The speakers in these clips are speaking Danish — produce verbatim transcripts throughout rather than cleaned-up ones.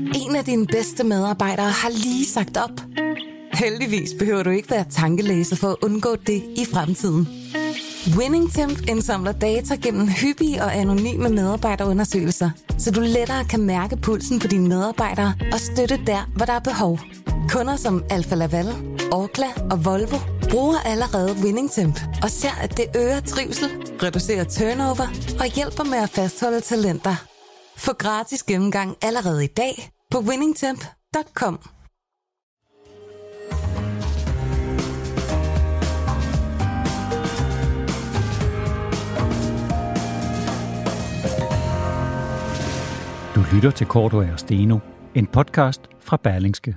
En af dine bedste medarbejdere har lige sagt op. Heldigvis behøver du ikke være tankelæser for at undgå det i fremtiden. WinningTemp indsamler data gennem hyppige og anonyme medarbejderundersøgelser, så du lettere kan mærke pulsen på dine medarbejdere og støtte der, hvor der er behov. Kunder som Alfa Laval, Orkla og Volvo bruger allerede WinningTemp og ser, at det øger trivsel, reducerer turnover og hjælper med at fastholde talenter. Få gratis gennemgang allerede i dag på winningtemp punktum com. Du lytter til Cordua og Steno, en podcast fra Berlingske.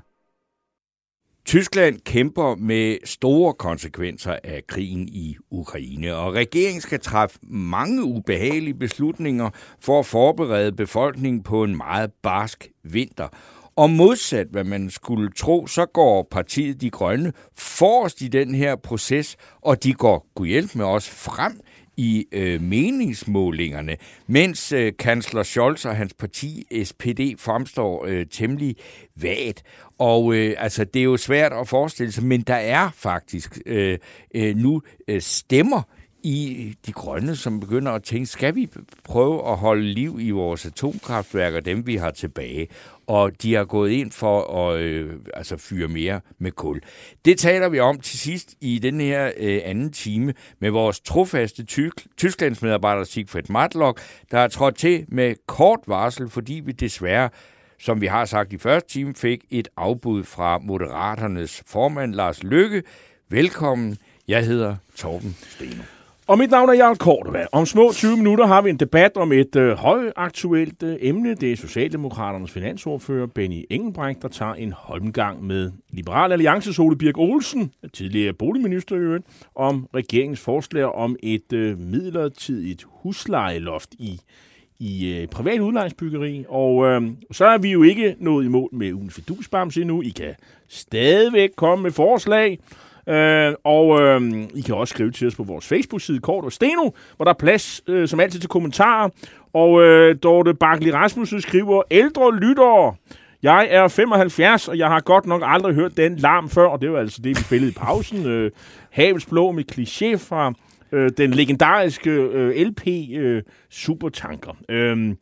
Tyskland kæmper med store konsekvenser af krigen i Ukraine, og regeringen skal træffe mange ubehagelige beslutninger for at forberede befolkningen på en meget barsk vinter. Og modsat hvad man skulle tro, så går partiet De Grønne forrest i den her proces, og de går gudhjælp med os frem i øh, meningsmålingerne, mens øh, kansler Scholz og hans parti S P D fremstår øh, temmelig vagt. Og øh, altså, det er jo svært at forestille sig, men der er faktisk øh, øh, nu øh, stemmer i De Grønne, som begynder at tænke, skal vi prøve at holde liv i vores atomkraftværker, dem vi har tilbage? Og de har gået ind for at øh, altså fyre mere med kul. Det taler vi om til sidst i den her øh, anden time med vores trofaste tysk- Tysklandsmedarbejder Siegfried Matlock, der er trådt til med kort varsel, fordi vi desværre, som vi har sagt i første time, fik et afbud fra Moderaternes formand Lars Løkke. Velkommen, jeg hedder Torben Steno. Og mit navn er Jarl Cordua. Om små tyve minutter har vi en debat om et øh, højaktuelt øh, emne. Det er Socialdemokraternes finansordfører Benny Engelbrecht, der tager en holmgang med Liberal Alliances Ole Birk Olsen, tidligere boligminister i øvrigt, om regeringens forslag om et øh, midlertidigt huslejeloft i, i øh, privat udlejningsbyggeri. Og øh, så er vi jo ikke nået i mål med ugens fidusbamse endnu. I kan stadigvæk komme med forslag. Uh, og uh, I kan også skrive til os på vores Facebook-side, Cordua og Steno, hvor der er plads, uh, som altid, til kommentarer. Og uh, Dorte Bakli Rasmussen skriver, ældre lyttere, jeg er femoghalvfjerds, og jeg har godt nok aldrig hørt den larm før, og det var altså det, vi spillede i pausen. Uh, Havets Blå med kliché fra uh, den legendariske uh, L P uh, Supertanker. Uh,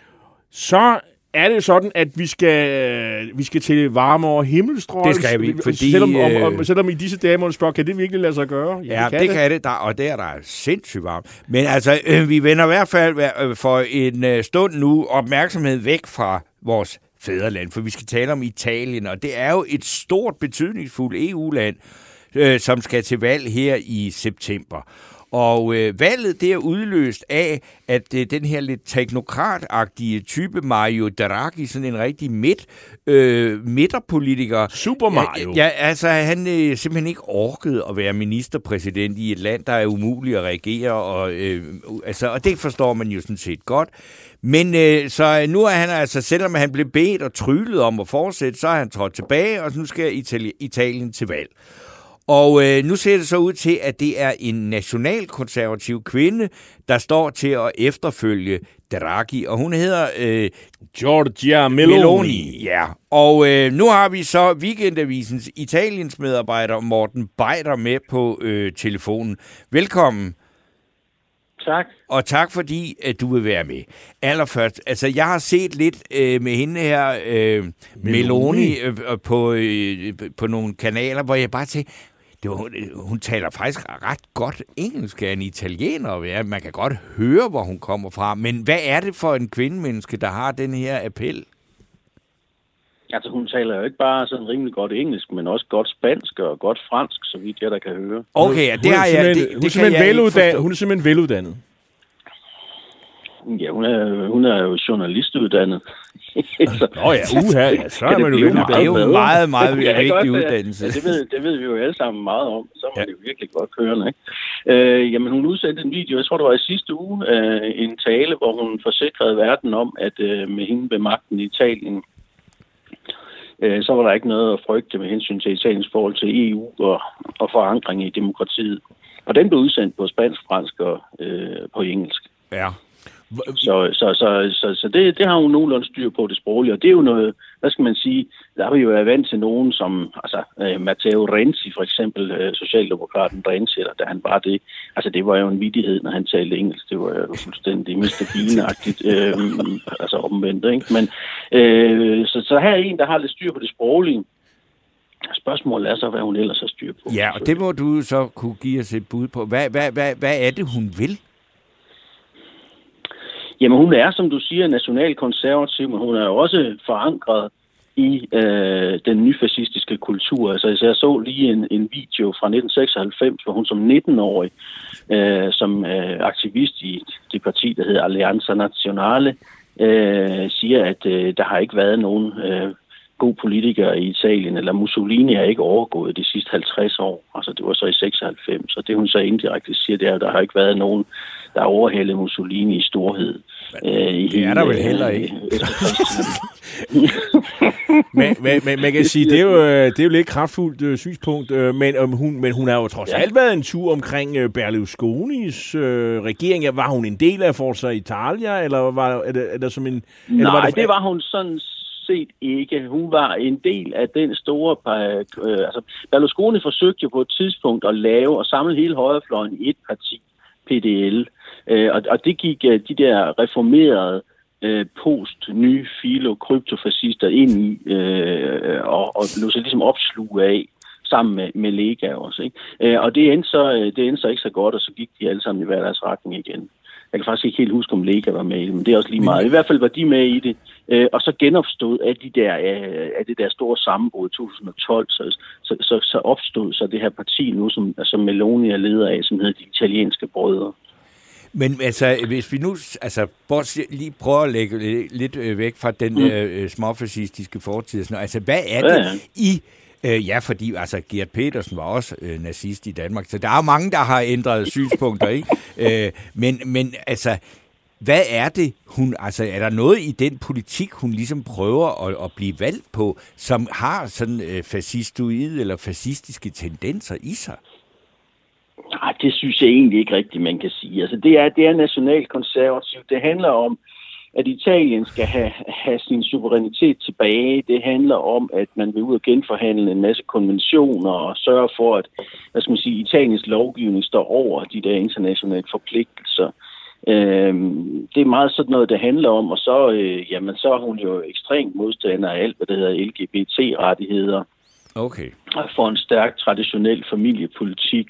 så er det sådan, at vi skal vi skal til varmere himmelstrøg? Det skal vi, fordi... Selvom, om, om, selvom i disse dage, må spørge, kan det virkelig lade sig gøre? Ja, ja det, det kan det, der, og det er der sindssygt varmt. Men altså, øh, vi vender i hvert fald for en øh, stund nu opmærksomhed væk fra vores fædreland, for vi skal tale om Italien, og det er jo et stort, betydningsfuldt E U-land, øh, som skal til valg her i september. Og øh, valget det er udløst af, at øh, den her lidt teknokratagtige type Mario Draghi, sådan en rigtig midt, øh, midterpolitiker. Super Mario. Ja, altså han øh, simpelthen ikke orkede at være ministerpræsident i et land, der er umuligt at regere, og, øh, altså, og det forstår man jo sådan set godt. Men øh, så nu er han altså, selvom han blev bedt og tryllet om at fortsætte, så er han trådt tilbage, og nu skal Itali- Italien til valg. Og øh, nu ser det så ud til, at det er en nationalkonservativ kvinde, der står til at efterfølge Draghi, og hun hedder øh, Giorgia Meloni. Meloni. Ja, og øh, nu har vi så Weekendavisens Italiens medarbejder Morten Beider med på øh, telefonen. Velkommen. Tak. Og tak fordi, at du vil være med. Allerførst, altså jeg har set lidt øh, med hende her, øh, Meloni, Meloni øh, på, øh, på nogle kanaler, hvor jeg bare tænkte, det var, hun taler faktisk ret godt engelsk af en italiener. Ja. Man kan godt høre, hvor hun kommer fra. Men hvad er det for en kvindemenneske, der har den her appel? Altså, hun taler jo ikke bare sådan rimelig godt engelsk, men også godt spansk og godt fransk, så vidt jeg der kan høre. Okay, ja, det har jeg, det, hun, det kan jeg ikke forstå. Hun er simpelthen veluddannet. Ja, hun er, hun er jo journalistuddannet. så, Nå ja, uha, ja, så er man jo veluddannet. Det er jo meget, meget, meget ja, vigtig godt, uddannelse. Ja, det, ved, det ved vi jo alle sammen meget om. Så er man ja. jo virkelig godt kørende, ikke? Øh, jamen, hun udsendte en video, jeg tror, det var i sidste uge, øh, en tale, hvor hun forsikrede verden om, at øh, med hende ved magten i Italien, øh, så var der ikke noget at frygte med hensyn til Italiens forhold til E U og, og forankring i demokratiet. Og den blev udsendt på spansk, fransk og øh, på engelsk. Ja. Så, så, så, så, så det, det har hun nogenlunde styr på, det sproglige, og det er jo noget, hvad skal man sige, der har vi jo været vant til nogen som, altså uh, Matteo Renzi for eksempel, uh, socialdemokraten Renzi, eller da han var det, altså det var jo en vittighed, når han talte engelsk, det var jo fuldstændig mister Bean-agtigt, uh, altså omvendt, ikke? Men, uh, så, så her er en, der har lidt styr på det sproglige. Spørgsmålet er så, hvad hun ellers har styr på. Ja, og det må du så kunne give os et bud på. Hvad, hvad, hvad, hvad er det, hun vil? Jamen, hun er, som du siger, nationalkonservativ, men hun er jo også forankret i øh, den nyfascistiske kultur. Altså, jeg så lige en, en video fra nitten seksoghalvfems, hvor hun som nitten-årig, øh, som øh, aktivist i det parti, der hedder Alleanza Nazionale, øh, siger, at øh, der har ikke været nogen øh, god politiker i Italien, eller Mussolini har ikke overgået de sidste halvtreds år. Altså, det var så i seksoghalvfems, og det hun så indirekte siger, det er, at der har ikke været nogen, der har overhældet Mussolini i storhed. Men, øh, i det er der vel heller ikke. men, men, men man kan sige, det er jo, det er jo lidt kraftfuldt øh, synspunkt, øh, men, um, hun, men hun har jo trods ja. alt været en tur omkring øh, Berlusconis øh, regering. Ja, var hun en del af Forza Italia, eller var er det, er det som en... Nej, eller var det, det var hun sådan set ikke. Hun var en del af den store... Øh, altså, Berlusconi forsøgte jo på et tidspunkt at lave og samle hele højrefløjen i et parti, P D L. Øh, og, og det gik uh, de der reformerede uh, post-ny filo-kryptofascister ind i øh, og, og blev så ligesom opsluge af sammen med, med Lega også. Ikke? Øh, og det endte, så, det endte så ikke så godt, og så gik de alle sammen i hver deres retning igen. Jeg kan faktisk ikke helt huske, om Lega var med i det, men det er også lige meget. I hvert fald var de med i det, øh, og så genopstod af, de der, øh, af det der store sammenbrud i to tusind og tolv, så, så, så, så opstod så det her parti nu, som, som Meloni er leder af, som hedder De Italienske Brødre. Men altså, hvis vi nu altså, lige prøver at lægge lidt væk fra den mm. øh, småfascistiske fortid, altså hvad er det ja, ja. i... Øh, ja, fordi altså, Gert Petersen var også øh, nazist i Danmark, så der er jo mange, der har ændret synspunkter, ikke? Øh, men, men altså, hvad er det, hun... Altså, er der noget i den politik, hun ligesom prøver at, at blive valgt på, som har sådan øh, fascistoide eller fascistiske tendenser i sig? Nej, det synes jeg egentlig ikke rigtigt, man kan sige. Altså, det er, det er nationalkonservativt. Det handler om, at Italien skal have, have sin suverænitet tilbage. Det handler om, at man vil ud og genforhandle en masse konventioner og sørge for, at hvad skal man sige, Italiens lovgivning står over de der internationale forpligtelser. Øhm, det er meget sådan noget, det handler om, og så, øh, jamen, så er hun jo ekstremt modstander af alt, hvad der hedder L G B T-rettigheder. Okay. For en stærk traditionel familiepolitik.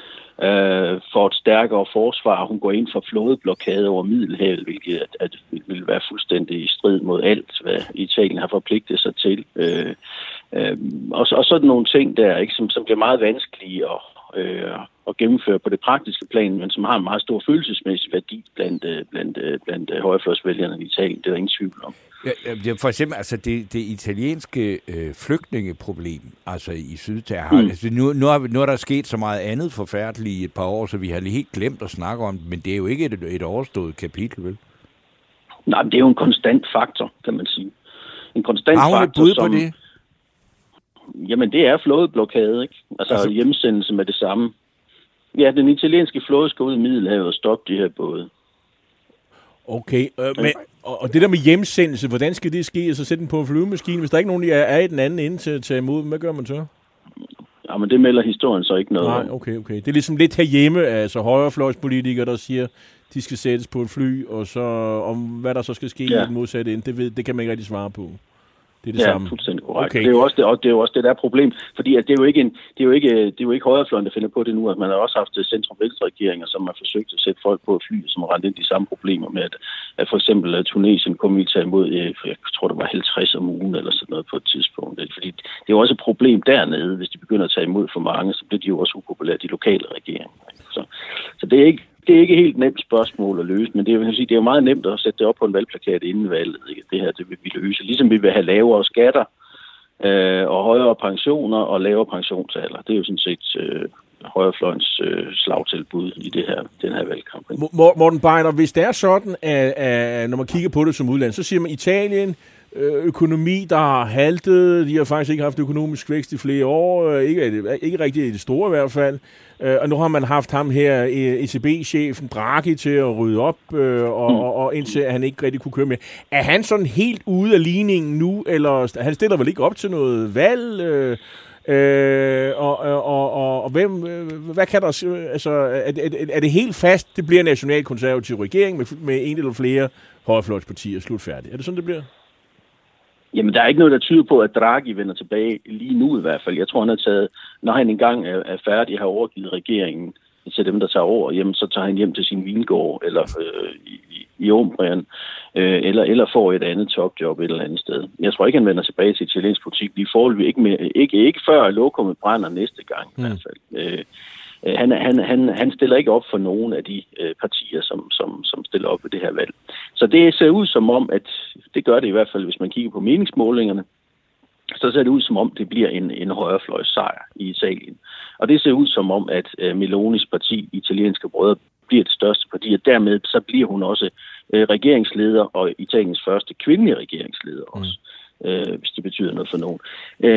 Øh, for et stærkere forsvar. Hun går ind for flådeblokade over Middelhavet, hvilket at, at vil være fuldstændig i strid mod alt, hvad Italien har forpligtet sig til. Øh, øh, og, og sådan nogle ting der, ikke, som, som bliver meget vanskelige at, øh, at gennemføre på det praktiske plan, men som har en meget stor følelsesmæssig værdi blandt, blandt, blandt højrefløjsvælgerne i Italien. Det er der ingen tvivl om. Ja, for eksempel altså det, det italienske øh, flygtningeproblem, altså i Syditalien. Mm. Altså, nu, nu, er, nu er der sket så meget andet forfærdeligt i et par år, så vi har lige helt glemt at snakke om det, men det er jo ikke et, et overstået kapitel, vel? Nej, det er jo en konstant faktor, kan man sige. En konstant har hun faktor, et bud som... på det? Jamen, det er flådeblokade, ikke? Altså, altså hjemsendelse med det samme. Ja, den italienske flåde skal ud i Middelhavet og stoppe de her både. Okay, øh, men, og, og det der med hjemsendelse, hvordan skal det ske? Altså sætte den på en flyvemaskine, hvis der ikke er nogen, der er i den anden ende til at tage imod dem, hvad gør man så? Ja, men det melder historien så ikke noget Nej, om. okay, okay. Det er ligesom lidt herhjemme, altså højrefløjspolitikere, der siger, de skal sættes på et fly, og så om hvad der så skal ske ja. i den modsatte ende, det, ved, det kan man ikke rigtig svare på. Det er det ja, samme. Fuldstændig korrekt. Okay. Det er jo også det, og det er jo også det der problem, fordi at det er jo ikke en, det er jo ikke det er jo ikke højrefløjen, der finder på det nu, at man har også haft centrum-venstre-regeringer, som har forsøgt at sætte folk på et fly, som har rendt ind de samme problemer med, at, at for eksempel Tunesien kom i tage imod, jeg tror det var halvtreds om ugen eller sådan noget på et tidspunkt. Fordi det er jo også et problem dernede, hvis de begynder at tage imod for mange, så bliver de jo også upopulære, de lokale regeringer. Så, så det er ikke Det er ikke et helt nemt spørgsmål at løse, men det er, vil sige, det er jo meget nemt at sætte det op på en valgplakat inden valget. Ikke? Det her det vil vi løse. Ligesom vi vil have lavere skatter øh, og højere pensioner og lavere pensionsalder. Det er jo sådan set øh, højrefløjens øh, slagtilbud i det her, den her valgkamp. Morten Beiner, hvis det er sådan, at, at når man kigger på det som udland, så siger man Italien, økonomi, der har haltet, de har faktisk ikke haft økonomisk vækst i flere år, ikke, ikke rigtig i det store i hvert fald, og nu har man haft ham her, E C B-chefen Draghi, til at rydde op, og, og, og indtil han ikke rigtig kunne køre med. Er han sådan helt ude af ligningen nu, eller han stiller vel ikke op til noget valg? Øh, og, og, og, og hvem, hvad kan der, altså, er, er, er det helt fast, det bliver en nationalkonservativ regering med, med en eller flere højrefløjspartier slutfærdigt? Er det sådan, det bliver? Jamen, der er ikke noget, der tyder på, at Draghi vender tilbage lige nu i hvert fald. Jeg tror, han har taget, når han engang er, er færdig, har overgivet regeringen til dem, der tager over, jamen, så tager han hjem til sin vingård, eller øh, i, i Umbrien, øh, eller, eller får et andet topjob et eller andet sted. Jeg tror ikke, han vender tilbage til italiensk politik. Vi får ikke, med, ikke, ikke før lokummet brænder næste gang i mm. hvert fald. Øh, Han, han, han, han stiller ikke op for nogen af de øh, partier, som, som, som stiller op ved det her valg. Så det ser ud som om, at det gør det i hvert fald, hvis man kigger på meningsmålingerne, så ser det ud som om, det bliver en, en højrefløjs sejr i Italien. Og det ser ud som om, at øh, Melonis parti, Italienske Brødre, bliver det største parti, og dermed så bliver hun også øh, regeringsleder, og Italiens første kvindelige regeringsleder også. Mm. Øh, hvis det betyder noget for nogen.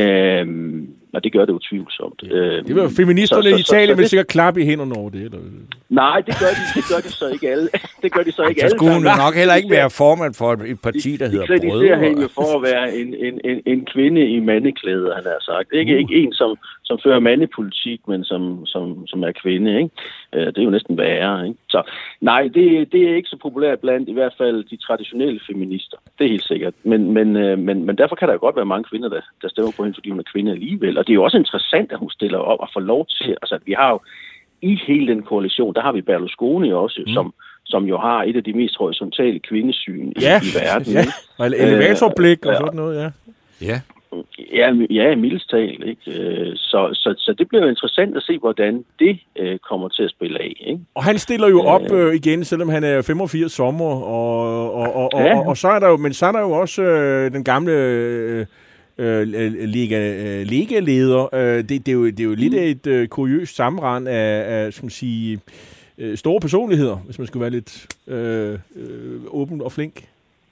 Øh, og det gør det utvivlsomt. Øh, det var feministerne i Italien, vil sikkert klappe i hænderne over det, eller? Nej, det gør de, det gør de så ikke alle. Det gør de så ikke alle. Så skulle hun nok heller ikke være formand for et parti, der hedder Brødre. Det ser hende jo for at være en, en, en, en kvinde i mandeklæder, han har sagt. Ikke, uh. ikke en, som, som fører mandepolitik, men som, som, som er kvinde. Ikke? Øh, det er jo næsten værre. Ikke? Så nej, det, det er ikke så populært blandt i hvert fald de traditionelle feminister. Det er helt sikkert. Men, men, men, men derfor kan der jo godt være mange kvinder, der, der stemmer på hende, fordi hun er kvinde alligevel. Og det er jo også interessant, at hun stiller op og får lov til. Altså, vi har jo i hele den koalition, der har vi Berlusconi også, mm. som, som jo har et af de mest horisontale kvindesyn ja. i, i verden. Ja, og elevatorblik og sådan noget, ja. Ja. Ja, ja, mildest talt, ikke? Så, så, så det bliver jo interessant at se, hvordan det øh, kommer til at spille af, ikke? Og han stiller jo op øh, igen, selvom han er femogfirs sommer, og, og, og, ja. og, og, og så er der jo, men så er der jo også øh, den gamle øh, øh, liga, liga-leder. Øh, det, det, er jo, det er jo lidt af et øh, kuriøst sammenrend af, af skal man sige, øh, store personligheder, hvis man skal være lidt øh, øh, åben og flink.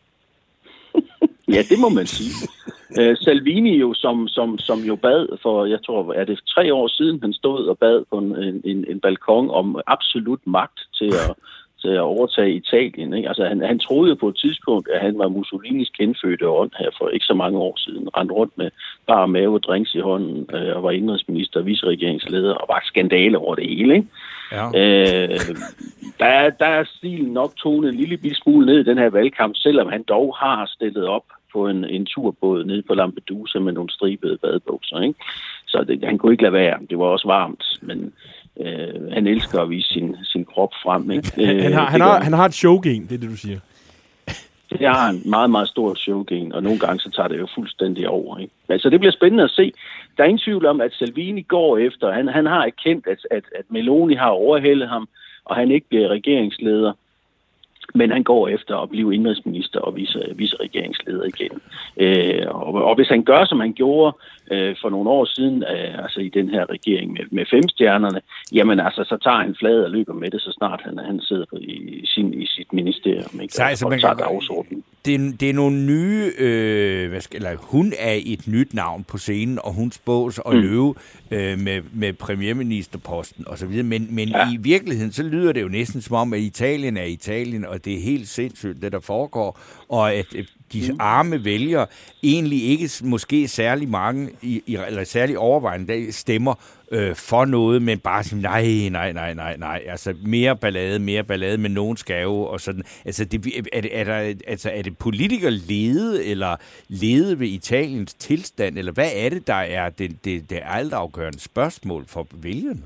Ja, det må man sige. Uh, Salvini jo, som, som, som jo bad for, jeg tror, er det tre år siden, han stod og bad på en, en, en balkon om absolut magt til at, til at overtage Italien. Ikke? Altså, han, han troede jo på et tidspunkt, at han var Mussolinis kendfødte ånd her for ikke så mange år siden. Rendte rundt med bare mave og drinks i hånden, uh, og var indrigsminister og viceregeringsleder, og var skandale over det hele. Ikke? Ja. Uh, der, der er stilen nok tonet en lille smule ned i den her valgkamp, selvom han dog har stillet op på en, en turbåd nede på Lampedusa med nogle stribede badebukser, ikke? Så det, han kunne ikke lade være. Det var også varmt, men øh, han elsker at vise sin, sin krop frem, ikke? Han, han, har, han, har, han har et showgen, det er det, du siger. Det har en meget, meget stor showgen, og nogle gange så tager det jo fuldstændig over, ikke? Altså, det bliver spændende at se. Der er ingen tvivl om, at Salvini går efter. Han, han har erkendt, at, at, at Meloni har overhældet ham, og han ikke bliver regeringsleder. Men han går efter at blive indrigsminister og vice, viceregeringsleder igen. Øh, og, og hvis han gør, som han gjorde øh, for nogle år siden, øh, altså i den her regering med, med fem stjernerne, jamen altså, så tager han flade og løber med det, så snart han, han sidder på, i, sin, i sit ministerium, ikke? Så, altså, og tager dagsordenen. Det er, det er nogle nye, øh, hvad skal, eller hun er et nyt navn på scenen, og hun spås at mm. løbe øh, med, med premierministerposten og så videre, men, men ja. i virkeligheden, så lyder det jo næsten som om, at Italien er Italien, og det er helt sindssygt, det der foregår, og at de arme vælgere egentlig ikke måske særlig mange, eller særlig overvejende stemmer øh, for noget, men bare sige, nej, nej, nej, nej, nej, altså mere ballade, mere ballade, men nogen skal jo, og sådan, altså, det, er, det, er, der, altså er det politikere lede, eller lede ved Italiens tilstand, eller hvad er det, der er det, det, det altafgørende spørgsmål for vælgerne?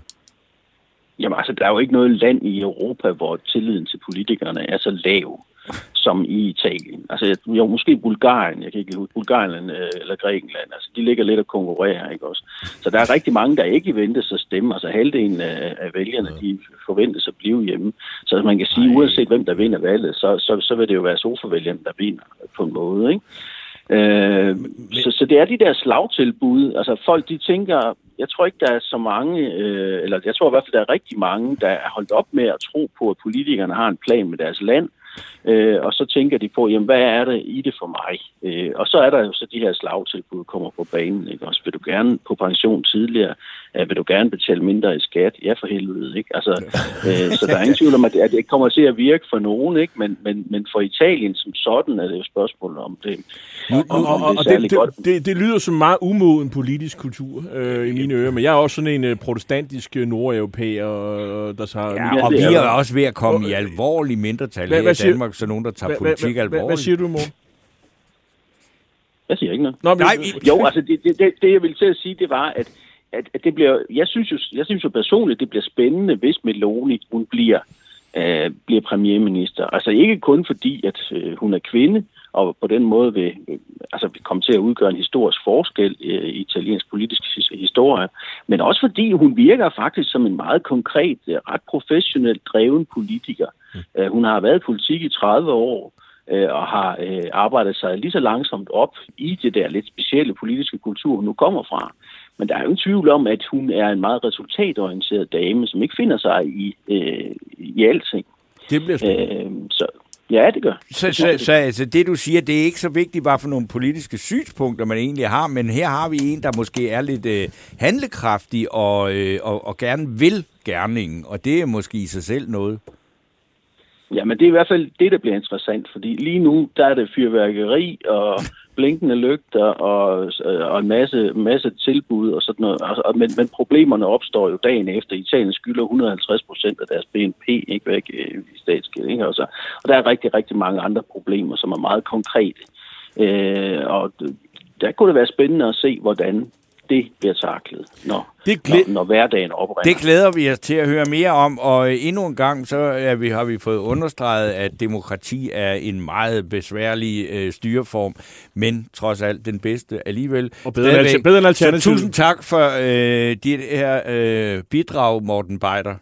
Jamen altså, der er jo ikke noget land i Europa, hvor tilliden til politikerne er så lav som i Italien. Altså, jo, måske Bulgarien, jeg kan ikke huske, Bulgarien eller Grækenland, altså, de ligger lidt og konkurrerer, ikke også? Så der er rigtig mange, der ikke ventes at stemme. Altså, halvdelen af, af vælgerne, de forventes at blive hjemme. Så man kan sige, uanset hvem der vinder valget, så, så, så vil det jo være sofavælgerne, der vinder på en måde, ikke? Øh, så, så det er de der slagtilbud. Altså folk, de tænker, jeg tror ikke, der er så mange, øh, eller jeg tror i hvert fald, der er rigtig mange, der er holdt op med at tro på, at politikerne har en plan med deres land. Øh, og så tænker de på, jamen, hvad er det i det for mig? Øh, og så er der jo så de her slagtilbud, kommer på banen. Ikke? Også vil du gerne på pension tidligere? Øh, vil du gerne betale mindre i skat? Ja, for helvede, ikke? Altså, øh, så der er ingen tvivl om, at det ikke kommer til at virke for nogen, ikke? Men, men, men for Italien som sådan er det jo spørgsmål om det. Om, og, og, og det, det, det, det, det lyder som meget umoden politisk kultur øh, i mine ører, men jeg er også sådan en uh, protestantisk nordeuropæer, uh, der så har... Ja, og vi er også ved at komme i alvorlig mindretal her i Danmark, så nogen, der tager hva, politik hva, alvorligt. Hvad siger du, Morten? Jeg siger ikke noget. Nå, men... Nej, jo, altså det, det, det, det, jeg ville til at sige, det var, at, at, at det bliver... Jeg synes jo, jeg synes jo personligt, det bliver spændende, hvis Meloni, hun bliver, øh, bliver premierminister. Altså ikke kun fordi, at øh, hun er kvinde, og på den måde vil altså komme til at udgøre en historisk forskel i italiensk politisk historie, men også fordi hun virker faktisk som en meget konkret, ret professionelt dreven politiker. Mm. Hun har været i politik i tredive år, og har arbejdet sig lige så langsomt op i det der lidt specielle politiske kultur, hun nu kommer fra. Men der er jo ingen tvivl om, at hun er en meget resultatorienteret dame, som ikke finder sig i, øh, i alting. Det bliver spændende. Øh, så Ja, det gør. Så, så, så altså, det, du siger, det er ikke så vigtigt bare for nogle politiske synspunkter, man egentlig har, men her har vi en, der måske er lidt øh, handlekraftig og, øh, og, og gerne vil gerningen, og det er måske i sig selv noget. Ja, men det er i hvert fald det, der bliver interessant, fordi lige nu, der er det fyrværkeri og blinkende lygter og, og en masse, masse tilbud og sådan noget. Og, men, men problemerne opstår jo dagen efter. Italien skylder et hundrede og halvtreds procent af deres B N P ikke væk i statsgæld. Ikke? Og, så, og der er rigtig, rigtig mange andre problemer, som er meget konkrete. Øh, og der kunne det være spændende at se, hvordan det bliver taklet, når, det glæ- når, når hverdagen oprinder. Det glæder vi os til at høre mere om, og endnu en gang så er vi, har vi fået understreget, at demokrati er en meget besværlig øh, styreform, men trods alt den bedste alligevel. Og bedre, Stadigvæk. bedre end alternativ. Så tusind tak for øh, dit her øh, bidrag, Morten Beider.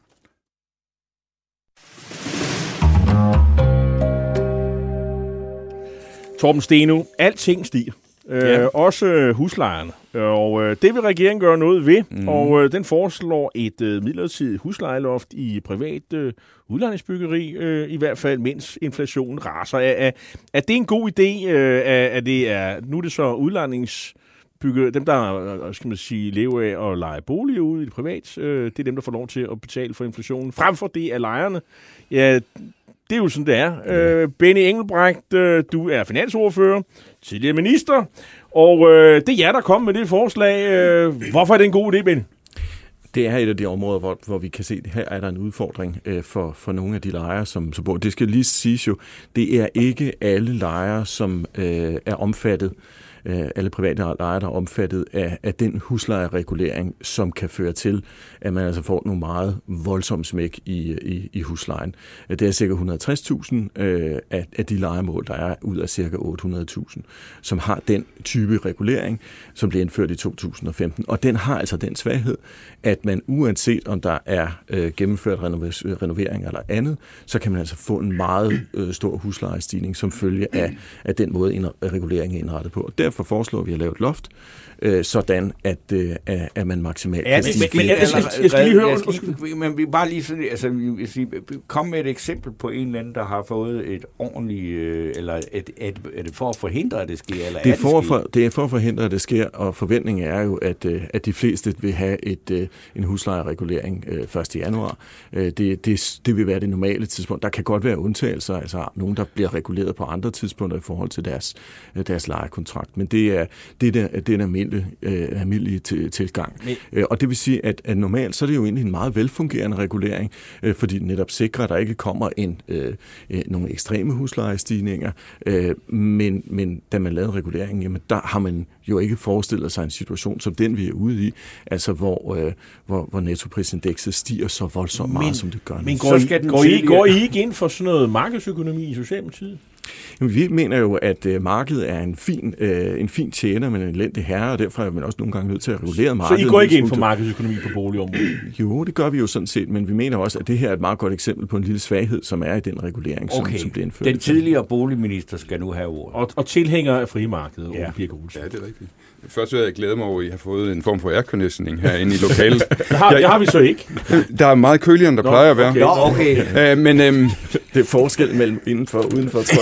Torben Steno, alting stiger. Ja. Øh, også huslejerne. Og øh, det vil regeringen gøre noget ved, mm. og øh, den foreslår et øh, midlertidigt huslejeloft i privat øh, udlejningsbyggeri, øh, i hvert fald mens inflationen raser. Er, er, er det en god idé? Øh, er, er det, er, nu er det så udlejningsbyggeri, dem der skal man sige, lever af at leje boliger ud i det privat, øh, det er dem, der får lov til at betale for inflationen. Frem for det er lejerne. Ja, det er jo sådan, det er. Øh, Benny Engelbrecht, øh, du er finansordfører, tidligere minister, og øh, det er jer, der kom med det forslag. Øh, hvorfor er det en god idé, Benny? Det er et af de områder, hvor, hvor vi kan se, at her er der en udfordring øh, for, for nogle af de lejere, som, som bor. Det skal lige siges jo, det er ikke alle lejere, som øh, er omfattet, øh, alle private lejere, der er omfattet af, af den huslejeregulering, som kan føre til, at man altså får nogle meget voldsomme smæk i, i, i huslejen. Det er cirka et hundrede og tres tusind øh, af, af de lejemål, der er ud af cirka otte hundrede tusind, som har den type regulering, som blev indført i to tusind og femten. Og den har altså den svaghed, at man uanset om der er øh, gennemført renovering eller andet, så kan man altså få en meget øh, stor huslejestigning som følge af, af den måde, en regulering er indrettet på. Og derfor foreslår vi at lave et loft, øh, sådan at, øh, at man maksimalt ja, kan stige. Men, men, jeg, jeg, jeg skal lige høre, jeg skal lige, men vi bare lige sådan, altså, vi sige, kom med et eksempel på en eller anden, der har fået et ordentligt, øh, eller et, et, et, er det for at forhindre, at det sker? Eller det, er er for det, for, det er for at forhindre, at det sker, og forventningen er jo, at, at de fleste vil have et, en huslejeregulering øh, første januar. Øh, det, det, det vil være det normale tidspunkt. Der kan godt være undtagelser, altså nogen, der bliver reguleret på andre tidspunkter i forhold til deres, deres lejekontrakt, men det er, det er, det er en almindelig, øh, almindelig til, tilgang. Øh, og det vil sige, at, at normalt så er det jo egentlig en meget velfungerende regulering, øh, fordi den netop sikrer, at der ikke kommer en, øh, nogle ekstreme huslejestigninger, øh, men, men da man lavede reguleringen, jamen, der har man jo ikke forestillet sig en situation som den, vi er ude i, altså hvor, øh, hvor, hvor nettoprisindekset stiger så voldsomt meget, men, som det gør. Men går, I, går, I, går I ikke ind for sådan noget markedsøkonomi i Socialdemokratiet? Jamen, vi mener jo, at øh, markedet er en fin, øh, en fin tjener, men en elendig herre, og derfor er man også nogle gange nødt til at regulere markedet. Så I går ikke ind for markedsøkonomi på boligområdet? Jo, det gør vi jo sådan set, men vi mener også, at det her er et meget godt eksempel på en lille svaghed, som er i den regulering, som, okay. som bliver indført. Den tidligere boligminister skal nu have ordet. Og, og tilhænger af frimarkedet, ja. Ole Birk Olesen. Ja, det er rigtigt. Først vil jeg glæde mig over, at I har fået en form for airconditioning herinde i lokalet. Det har, det har vi så ikke. Der er meget køligere, end der Nå, plejer at være. Okay. Nå, okay. Uh, men, øhm, det er forskel mellem indenfor og udenfor, tror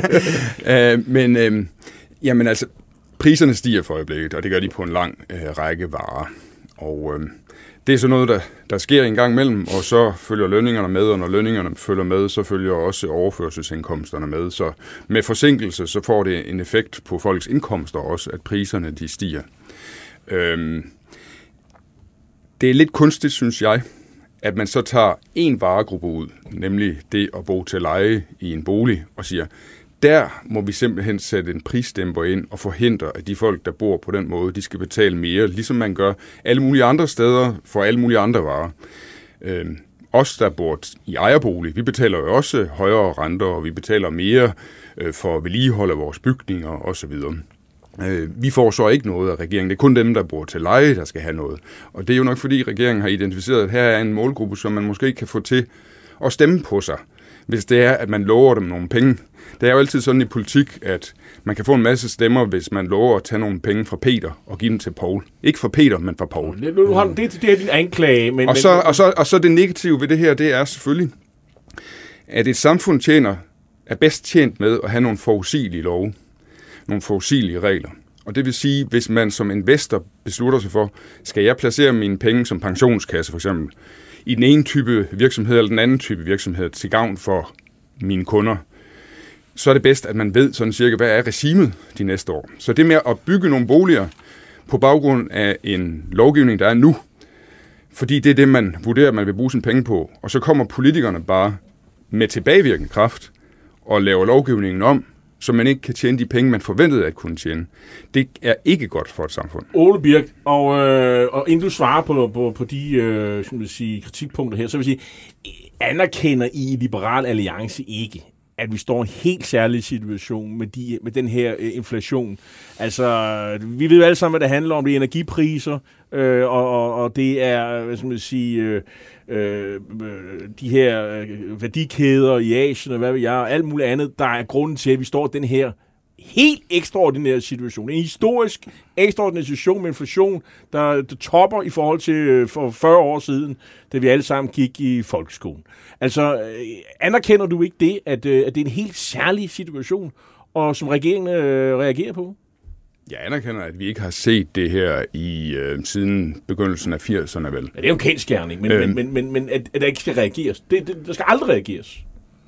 jeg. uh, men øhm, jamen altså, priserne stiger for øjeblikket, og det gør de på en lang øh, række varer. Og øhm, det er så noget, der, der sker en gang imellem, og så følger lønningerne med, og når lønningerne følger med, så følger også overførselsindkomsterne med. Så med forsinkelse, så får det en effekt på folks indkomster også, at priserne de stiger. Øhm, det er lidt kunstigt, synes jeg, at man så tager en varegruppe ud, nemlig det at bo til leje i en bolig, og siger, der må vi simpelthen sætte en prisdæmper ind og forhindre, at de folk, der bor på den måde, de skal betale mere, ligesom man gør alle mulige andre steder for alle mulige andre varer. Øhm, os, der bor i ejerbolig, vi betaler jo også højere renter, og vi betaler mere øh, for vedligehold af vores bygninger osv. Øh, vi får så ikke noget af regeringen. Det er kun dem, der bor til leje, der skal have noget. Og det er jo nok, fordi regeringen har identificeret, at her er en målgruppe, som man måske kan få til at stemme på sig, hvis det er, at man lover dem nogle penge. Det er jo altid sådan i politik, at man kan få en masse stemmer, hvis man lover at tage nogle penge fra Peter og give dem til Poul. Ikke fra Peter, men fra Poul. Det, det, det er din anklage. Men, og, så, og, så, og så det negative ved det her, det er selvfølgelig, at et samfund tjener, er bedst tjent med at have nogle forudsigelige love, nogle forudsigelige regler. Og det vil sige, hvis man som investor beslutter sig for, skal jeg placere mine penge som pensionskasse for eksempel, i den ene type virksomhed eller den anden type virksomhed til gavn for mine kunder, så er det bedst, at man ved sådan cirka, hvad er regimet de næste år. Så det med at bygge nogle boliger på baggrund af en lovgivning, der er nu, fordi det er det, man vurderer, man vil bruge sine penge på, og så kommer politikerne bare med tilbagevirkende kraft og laver lovgivningen om, så man ikke kan tjene de penge, man forventede at kunne tjene. Det er ikke godt for et samfund. Ole Birk, og, øh, og inden du svarer på, på, på de øh, skal man sige, kritikpunkter her, så vil jeg sige, anerkender I i Liberal Alliance ikke, at vi står i en helt særlig situation med, de, med den her øh, inflation? Altså, vi ved jo alle sammen, hvad det handler om. Det er energipriser, øh, og, og, og det er, hvad skal man sige, øh, øh, de her øh, værdikæder i Asien, og hvad ved jeg, og alt muligt andet, der er grunden til, at vi står i den her helt ekstraordinær situation. En historisk ekstraordinær situation med inflation, der, der topper i forhold til øh, for fyrre år siden, da vi alle sammen gik i folkeskolen. Altså, øh, anerkender du ikke det, at, øh, at det er en helt særlig situation, og som regeringen øh, reagerer på? Jeg anerkender, at vi ikke har set det her i øh, siden begyndelsen af firserne, vel? Ja, det er jo en kendsgerning, men, øhm, men, men, men at, at der ikke skal reageres. Det, det, der skal aldrig reageres.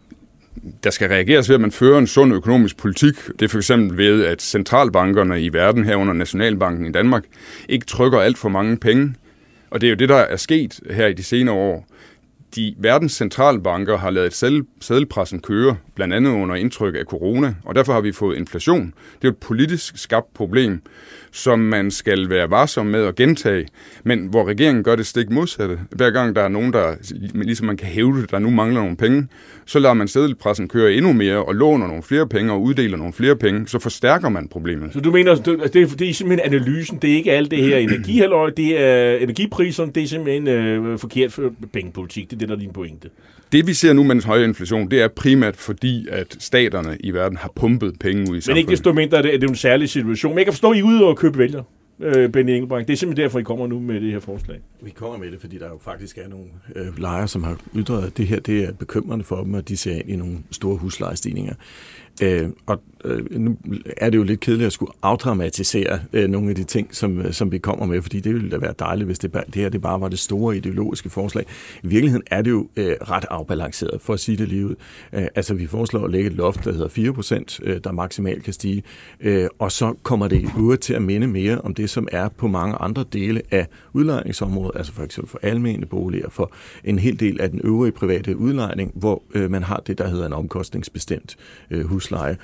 Der skal reageres ved, at man fører en sund økonomisk politik. Det er for eksempel ved, at centralbankerne i verden, herunder Nationalbanken i Danmark, ikke trykker alt for mange penge. Og det er jo det, der er sket her i de senere år. De verdens centralbanker har ladet seddelpressen køre, blandt andet under indtryk af corona, og derfor har vi fået inflation. Det er jo et politisk skabt problem, som man skal være varsom med at gentage, men hvor regeringen gør det stik modsatte. Hver gang der er nogen, der ligesom man kan hævde, der nu mangler nogle penge, så lader man seddelpressen køre endnu mere og låner nogle flere penge og uddeler nogle flere penge, så forstærker man problemet. Så du mener, at det, det er simpelthen analysen, det er ikke alt det her energihalløj, det er energipriserne, det er simpelthen øh, forkert for pengepolitik, det er det, der er din pointe. Det vi ser nu med den høje inflation, det er primært fordi, at staterne i verden har pumpet penge ud i samfundet. Men ikke desto mindre, at det er en særlig situation. Men jeg kan forstå, at I er ude og købe vælger, øh, Benny Engelbrecht. Det er simpelthen derfor, I kommer nu med det her forslag. Vi kommer med det, fordi der jo faktisk er nogle øh, lejere, som har ytret, at det her det er bekymrende for dem, og de ser ind i nogle store huslejestigninger. Øh, og øh, nu er det jo lidt kedeligt at skulle afdramatisere øh, nogle af de ting, som, som vi kommer med, fordi det ville da være dejligt, hvis det, det her det bare var det store ideologiske forslag. I virkeligheden er det jo øh, ret afbalanceret, for at sige det lige ud. Øh, altså vi foreslår at lægge et loft, der hedder fire procent, øh, der maksimalt kan stige, øh, og så kommer det i øvrigt til at minde mere om det, som er på mange andre dele af udlejningsområdet, altså for eksempel for almene boliger, for en hel del af den øvrige private udlejning, hvor øh, man har det, der hedder en omkostningsbestemt øh, husleje. Hvor, altså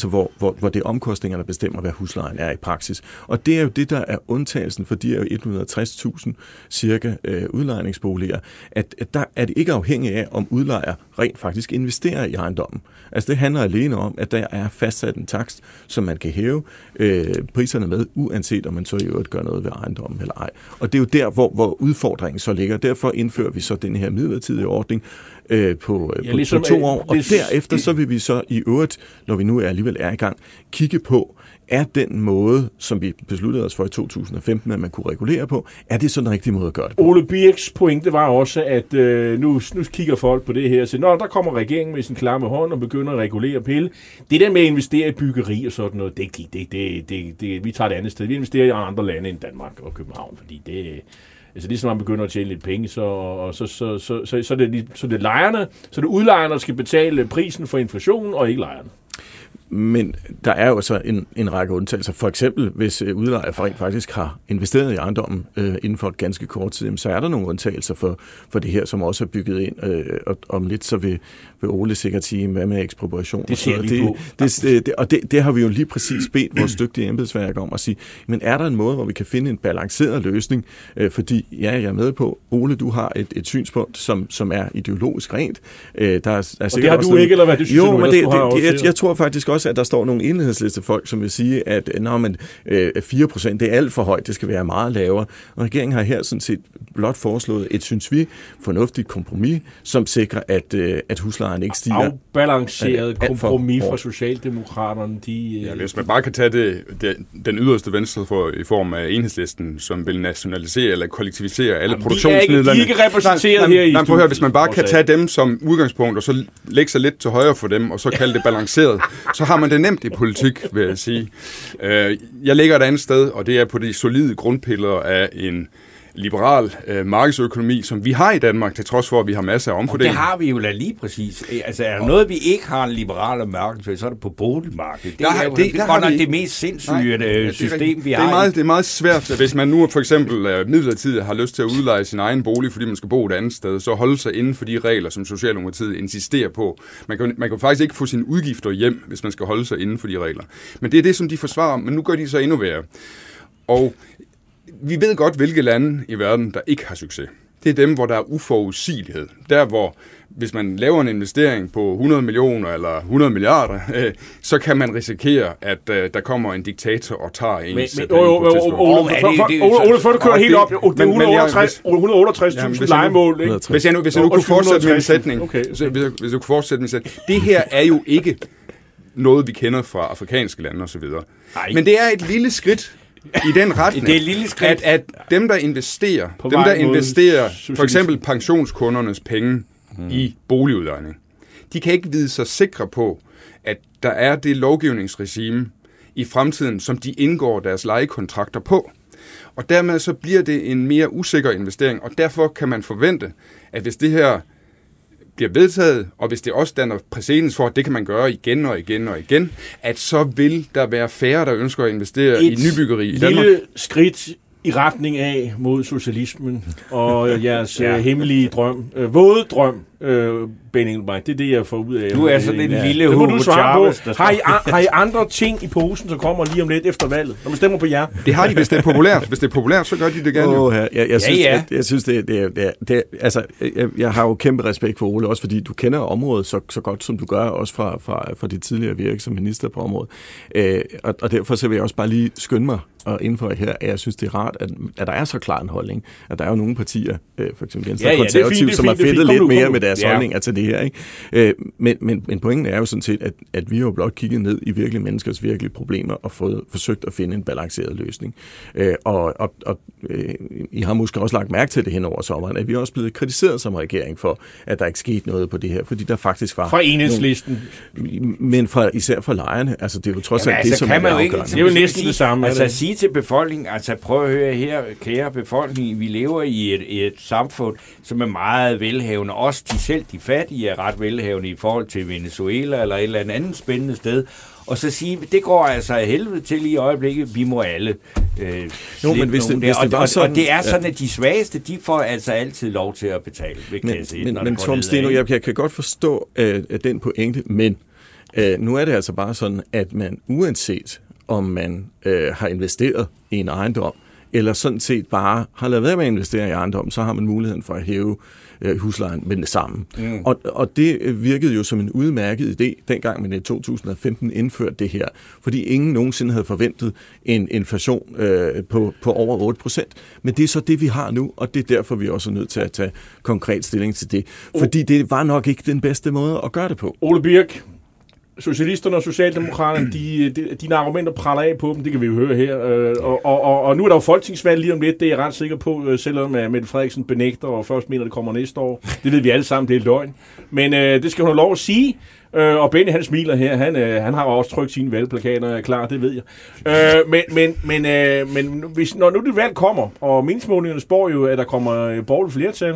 altså hvor, hvor, hvor det er omkostningerne, der bestemmer, hvad huslejen er i praksis. Og det er jo det, der er undtagelsen, for de er jo et hundrede og tres tusind cirka øh, udlejningsboliger, at, at der er det ikke afhængigt af, om udlejer rent faktisk investerer i ejendommen. Altså det handler alene om, at der er fastsat en takst, som man kan hæve øh, priserne med, uanset om man så i øvrigt gør noget ved ejendommen eller ej. Og det er jo der, hvor, hvor udfordringen så ligger. Derfor indfører vi så den her midlertidige ordning øh, på, ja, på, ligesom, på to år, og det... derefter så vil vi så i øvrigt, når vi nu er alligevel er i gang, kigge på, er den måde, som vi besluttede os for i to tusind og femten, at man kunne regulere på, er det så den rigtige måde at gøre det på? Ole Birks pointe var også, at øh, nu, nu kigger folk på det her og siger, nå, der kommer regeringen med sin klamme hånd og begynder at regulere pille. Det der med at investere i byggeri og sådan noget, det, det, det, det, det, vi tager det andet sted. Vi investerer i andre lande end Danmark og København, fordi det... Altså ligesom man begynder at tjene lidt penge, så, og så, så, så, så, så, er det, så det er lejerne, så det er udlejerne, der skal betale prisen for inflationen, og ikke lejerne. Men der er jo så en, en række undtagelser. For eksempel, hvis udlejer rent faktisk har investeret i ejendommen øh, inden for et ganske kort tid, så er der nogle undtagelser for, for det her, som også er bygget ind. Øh, og om lidt så vil, vil Ole sikkert sige, hvad med ekspropriation? Det ser vi på. Det, det, det, og det, det har vi jo lige præcis bedt vores dygtige embedsværk om at sige, men er der en måde, hvor vi kan finde en balanceret løsning? Øh, fordi, ja, jeg er med på, Ole, du har et, et synspunkt, som, som er ideologisk rent. Øh, der er, er og det har du ikke, eller hvad? Det synes jo, du, men det, det, det, jeg, jeg tror faktisk også, at der står nogle enhedsliste folk, som vil sige, at nå, men, øh, fire procent det er alt for højt, det skal være meget lavere. Og regeringen har her sådan set blot foreslået et, synes vi, fornuftigt kompromis, som sikrer, at, øh, at huslejen ikke stiger. Afbalanceret kompromis fra Socialdemokraterne. De, øh... ja, hvis man bare kan tage det, det, den yderste venstre for, i form af enhedslisten, som vil nationalisere eller kollektivisere alle jamen, produktionsmidlerne. De er ikke, de er ikke repræsenteret nej, her nej, i nej, høre, hvis man bare kan tage dem som udgangspunkt, og så lægge sig lidt til højre for dem, og så kalde det balanceret, så har man det nemt i politik, vil jeg sige. Jeg ligger et andet sted, og det er på de solide grundpiller af en liberal øh, markedsøkonomi, som vi har i Danmark, til trods for, at vi har masser af omfordeling. Og det har vi jo da lige præcis. Altså, er der noget, vi ikke har en liberal marked, så er det på boligmarkedet. Det der, er jo det, det, der godt nok det mest sindssyge nej, system, vi det har. Er meget, det er meget svært, hvis man nu for eksempel uh, midlertidigt har lyst til at udleje sin egen bolig, fordi man skal bo et andet sted, så holde sig inden for de regler, som Socialdemokratiet insisterer på. Man kan, man kan faktisk ikke få sine udgifter hjem, hvis man skal holde sig inden for de regler. Men det er det, som de forsvarer, men nu gør de så endnu værre. Og vi ved godt, hvilke lande i verden, der ikke har succes. Det er dem, hvor der er uforudsigelighed. Der, hvor hvis man laver en investering på hundrede millioner eller hundrede milliarder, øh, så kan man risikere, at øh, der kommer en diktator og tager ens penge på et tidspunkt. Ole, før du kører helt op, det er et hundrede og otteogtres tusind lejemål. Ikke? Hvis jeg nu, hvis jeg nu kunne fortsætte min sætning, okay, okay. Så, hvis, jeg, hvis jeg kunne fortsætte min sætning, det her er jo ikke noget, vi kender fra afrikanske lande osv. Men det er et lille skridt i den retning, det er lille at, at dem, der investerer, dem, der investerer for eksempel pensionskundernes penge hmm. i boligudlejning, de kan ikke vide sig sikre på, at der er det lovgivningsregime i fremtiden, som de indgår deres lejekontrakter på. Og dermed så bliver det en mere usikker investering, og derfor kan man forvente, at hvis det her bliver vedtaget, og hvis det også danner præcedens for, at det kan man gøre igen og igen og igen, at så vil der være færre, der ønsker at investere et i nybyggeri i Danmark. Et lille skridt i retning af mod socialismen og jeres ja. hemmelige drøm, øh, våde drøm, øh, Ben Engelbrecht, det er det, jeg får ud af. Du er sådan en ja. lille Hugo Chavez. Har I, har I andre ting i posen, så kommer lige om lidt efter valget, når man stemmer på jer? Det har de, hvis det er populært. Hvis det er populært, så gør de det gerne. Oh, jeg, jeg, jeg, synes, ja, ja. Jeg, jeg synes, det, det, det, det altså, jeg, jeg har jo kæmpe respekt for Ole, også fordi du kender området så, så godt, som du gør, også fra, fra, fra dit tidligere virke som minister på området. Øh, og, og derfor så vil jeg også bare lige skynde mig og indføre her, at jeg synes, det er rart, at, at der er så klar en holdning. At der er jo nogle partier, øh, for eksempel Venstre ja, ja, Konservative, som har fedtet lidt mere med deres ja. holdninger til det her. Ikke? Øh, men, men, men pointen er jo sådan set, at, at vi har jo blot kigget ned i virkelige menneskers virkelige problemer og fået, forsøgt at finde en balanceret løsning. Øh, og og, og øh, I har måske også lagt mærke til det hen over sommeren, at vi er også blevet kritiseret som regering for, at der ikke skete noget på det her, fordi der faktisk var... Fra Enhedslisten. Nogle, men fra, især fra lejerne. Altså, det er jo trods alt altså, det, som er afgørende. Det er jo næsten det samme. Altså, at sige til befolkningen, altså prøv at høre her, kære befolkning, vi lever i et, et samfund, som er meget velhavende. Også de selv, de fattige, er ret velhavende i forhold til Venezuela eller et eller andet spændende sted. Og så sige, det går altså af helvede til i øjeblikket, vi må alle øh, jo, men hvis det, hvis det og, og, sådan, og det er sådan, at de svageste, de får altså altid lov til at betale ved men, kasse. Men, men Tom Steno, jeg, jeg kan godt forstå øh, den pointe, men Øh, nu er det altså bare sådan, at man uanset om man øh, har investeret i en ejendom, eller sådan set bare har lavet være med at investere i ejendom, så har man muligheden for at hæve øh, huslejen med det samme. Mm. Og, og det virkede jo som en udmærket idé, dengang man i to tusind og femten indførte det her, fordi ingen nogensinde havde forventet en inflation øh, på, på over otte procent. Men det er så det, vi har nu, og det er derfor, vi også er nødt til at tage konkret stilling til det. Fordi det var nok ikke den bedste måde at gøre det på. Ole Birk, socialisterne og socialdemokraterne, de, de, dine argumenter praller af på dem, det kan vi jo høre her. Og, og, og, og nu er der jo folketingsvalg lige om lidt, det er jeg ret sikker på, selvom Mette Frederiksen benægter og først mener, det kommer næste år. Det ved vi alle sammen, det er løgn. Men øh, det skal hun have lov at sige. Øh, og Benny, han smiler her. Han, øh, han har også trykt sine valgplakater, klar, det ved jeg. Øh, men men, men, øh, men hvis, når nu det valg kommer, og meningsmålingerne spår jo, at der kommer borgerligt flertal,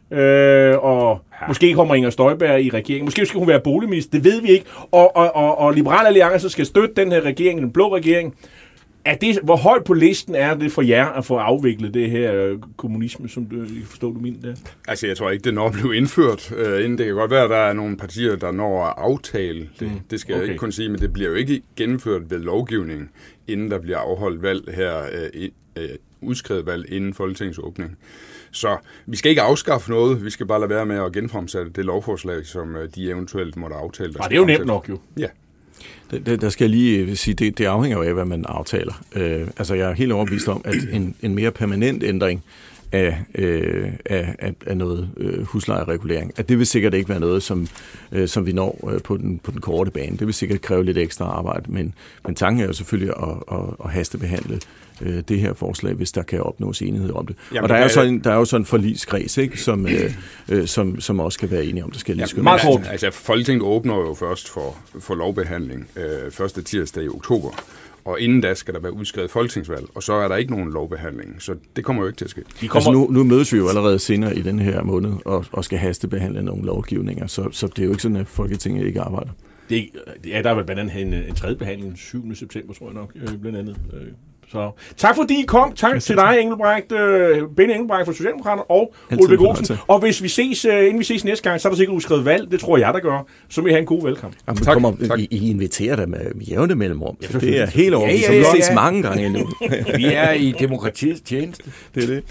Øh, og ja. Måske kommer Inger Støjberg i regeringen. Måske skal hun være boligminister. Det ved vi ikke. Og, og, og, og Liberal Alliance skal støtte den her regering, den blå regering. Er det, hvor højt på listen er det for jer at få afviklet det her kommunisme, som du forstår, du mener der? Altså, jeg tror ikke, det når at blive indført øh, inden. Det kan godt være, at der er nogle partier, der når at aftale det. Mm. Det skal okay. jeg ikke kun sige, men det bliver jo ikke gennemført ved lovgivning, inden der bliver afholdt valg her, øh, øh, udskrevet valg inden Folketingets åbning. Så vi skal ikke afskaffe noget, vi skal bare lade være med at genfremsætte det lovforslag, som de eventuelt måtte aftale. Og det er jo nemt nok jo. Ja. Det, der skal jeg lige sige, det, det afhænger jo af, hvad man aftaler. Øh, altså jeg er helt overbevist om, at en, en mere permanent ændring af, øh, af, af, af noget øh, huslejeregulering, at det vil sikkert ikke være noget, som, øh, som vi når øh, på, den, på den korte bane. Det vil sikkert kræve lidt ekstra arbejde, men, men tanken er jo selvfølgelig at, at, at hastebehandle øh, det her forslag, hvis der kan opnås enighed om det. Jamen, og der er, jo så en, der er jo så en forligskreds, ikke, som, øh, øh, som, som også skal være enige om, det skal lige ja, meget kort. Altså, Folketinget åbner jo først for, for lovbehandling øh, første tirsdag i oktober. Og inden da skal der være udskrevet folketingsvalg, og så er der ikke nogen lovbehandling, så det kommer jo ikke til at ske. Kommer... Altså nu, nu mødes vi jo allerede senere i den her måned og, og skal hastebehandle nogle lovgivninger, så, så det er jo ikke sådan, at Folketinget ikke arbejder. Det, ja, der er vel blandt andet en, en tredje behandling den syvende september, tror jeg nok, blandt andet. Så tak fordi I kom. Tak til dig, Engelbrecht, uh, Benny Engelbrecht fra Socialdemokraterne og Ole Birk Olesen. Og hvis vi ses, uh, inden vi ses næste gang, så er der sikkert udskrevet valg. Det tror jeg, der gør. Så vil I have en god velkommen. Jamen, tak, kommer, tak. I, I inviterer dig med jævne mellemrum. Ja, det er helt over. Ja, ja, ja, ja. Vi ses mange gange endnu. Vi er i demokratiets tjeneste. Det er det.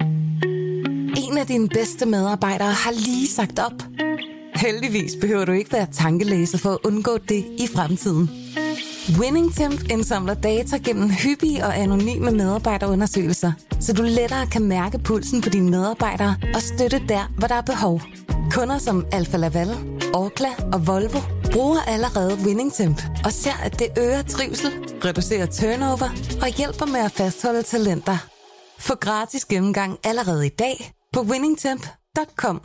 En af dine bedste medarbejdere har lige sagt op. Heldigvis behøver du ikke være tankelæser for at undgå det i fremtiden. WinningTemp indsamler data gennem hyppige og anonyme medarbejderundersøgelser, så du lettere kan mærke pulsen på dine medarbejdere og støtte der, hvor der er behov. Kunder som Alfa Laval, Orkla og Volvo bruger allerede WinningTemp og ser, at det øger trivsel, reducerer turnover og hjælper med at fastholde talenter. Få gratis gennemgang allerede i dag på winningtemp punktum com.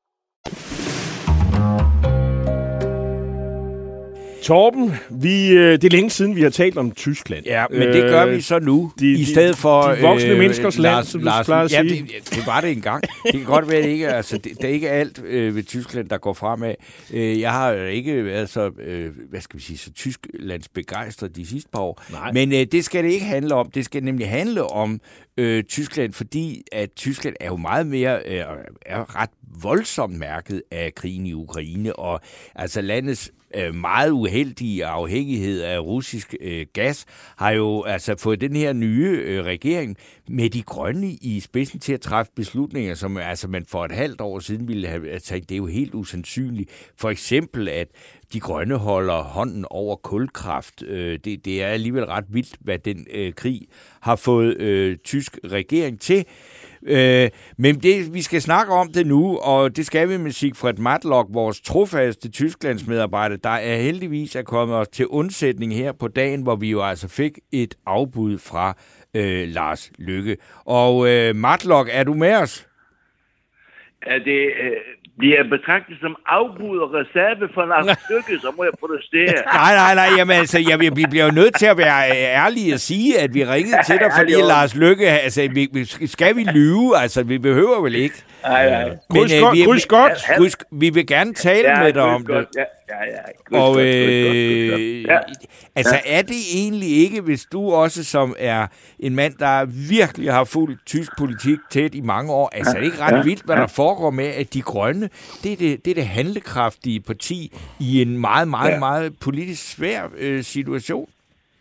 Torben, vi, det er længe siden, vi har talt om Tyskland. Ja, men det gør vi så nu, de, i stedet for... De voksne øh, menneskers land, Lars, som du Lars, plejer at ja, sige. Det, det var det engang. Det kan godt være, det ikke altså, det, det er ikke alt øh, ved Tyskland, der går fremad. Øh, jeg har ikke været så, øh, hvad skal vi sige, så Tysklands begejstret de sidste par år. Nej. Men øh, det skal det ikke handle om. Det skal nemlig handle om øh, Tyskland, fordi at Tyskland er jo meget mere, øh, er ret voldsomt mærket af krigen i Ukraine, og altså landets meget uheldige afhængighed af russisk øh, gas, har jo altså fået den her nye øh, regering med de grønne i spidsen til at træffe beslutninger, som altså man for et halvt år siden ville have tænkt, det er jo helt usandsynligt. For eksempel, at de grønne holder hånden over kulkraft. Øh, det, det er alligevel ret vildt, hvad den øh, krig har fået øh, tysk regering til. Øh, men det, vi skal snakke om det nu, og det skal vi med Siegfried Matlock, vores trofaste Tysklands medarbejder, der er heldigvis er kommet os til undsætning her på dagen, hvor vi jo altså fik et afbud fra øh, Lars Løkke. Og øh, Matlock, er du med os? Er det... Øh bliver betragtet som afbud og reserve for Lars Løkke, så må jeg protestere. nej, nej, nej, jamen altså, jeg, vi bliver jo nødt til at være ærlige og sige, at vi ringede til dig, fordi Lars Løkke, altså, vi, skal vi lyve? Altså, vi behøver vel ikke? Nej, nej. Men Kryds øh, godt, vi, kryds godt. kryds, vi vil gerne tale Ja, med dig kryds om godt. det. Ja, ja, ja. Kryds Og godt, kryds godt, kryds godt. øh, Ja. altså er det egentlig ikke, hvis du også som er en mand, der virkelig har fulgt tysk politik tæt i mange år, altså er det ikke ret Ja. vildt, hvad der foregår med, at de grønne, det er det, det, er det handlekraftige parti i en meget, meget, Ja. meget politisk svær øh, situation?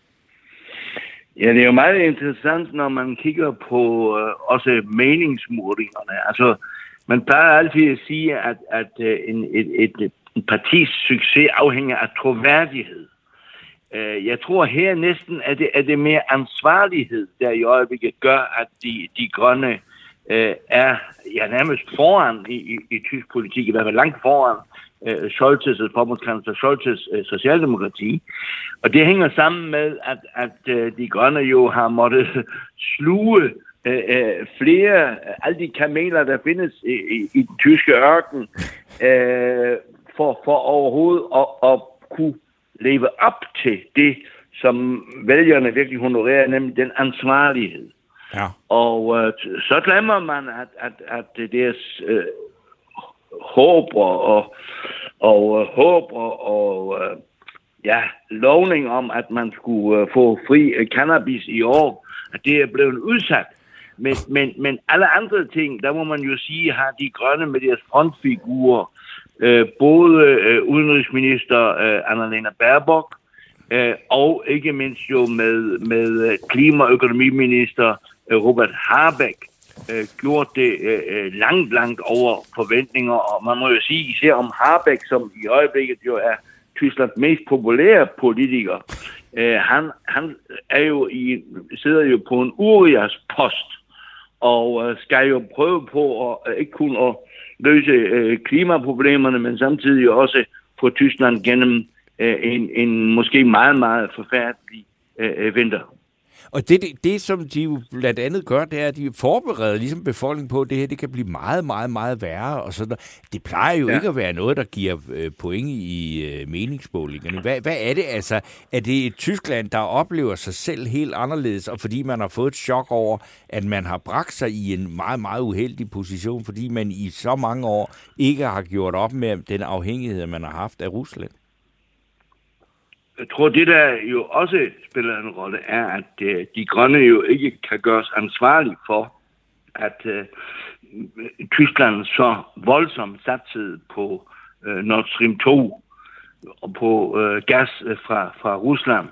Ja, det er jo meget interessant, når man kigger på øh, også meningsmålingerne. Altså, man plejer altid at sige, at, at øh, en, et, et, en partis succes afhænger af troværdighed. Øh, jeg tror her næsten, at det er det mere ansvarlighed, der i øjeblikket gør, at de, de grønne øh, er ja, nærmest foran i, i, i tysk politik, i hvert fald langt foran øh, Scholz's, forbundskansler Scholz's øh, socialdemokrati. Og det hænger sammen med, at, at øh, de grønne jo har måttet sluge øh, øh, flere, alle de kameler, der findes i, i, i den tyske ørken, øh, for, for overhovedet at, at kunne leve op til det, som vælgerne virkelig honorerer, nemlig den ansvarlighed. Ja. Og øh, så glemmer man, at, at, at deres øh, håb og, og, og øh, håb og, og øh, ja, lovning om, at man skulle øh, få fri øh, cannabis i år, at det er blevet udsat. Men, men, men alle andre ting, der må man jo sige, har de grønne med deres frontfigurer, øh, både øh, udenrigsminister øh, Annalena Baerbock, øh, og ikke mindst jo med, med klima- og økonomiminister øh, Robert Habeck, øh, gjort det øh, langt, langt over forventninger. Og man må jo sige, især om Habeck, som i øjeblikket jo er Tysklands mest populære politiker, øh, han, han er jo i, sidder jo på en Urias post, og øh, skal jo prøve på at øh, ikke kun at løse øh, klimaproblemerne, men samtidig også få Tyskland gennem øh, en, en måske meget, meget forfærdelig øh, vinter. Og det, det, det, som de jo blandt andet gør, det er, at de forbereder ligesom befolkningen på, at det her det kan blive meget, meget, meget værre. Og sådan. Det plejer jo ja. ikke at være noget, der giver øh, point i øh, meningsmålingerne. Hvad, hvad er det altså? Er det et Tyskland, der oplever sig selv helt anderledes, og fordi man har fået et chok over, at man har bragt sig i en meget, meget uheldig position, fordi man i så mange år ikke har gjort op med den afhængighed, man har haft af Rusland? Jeg tror, det der jo også spiller en rolle, er, at øh, de grønne jo ikke kan gøres ansvarlige for, at øh, Tyskland så voldsomt satsede på øh, Nord Stream to og på øh, gas fra, fra Rusland.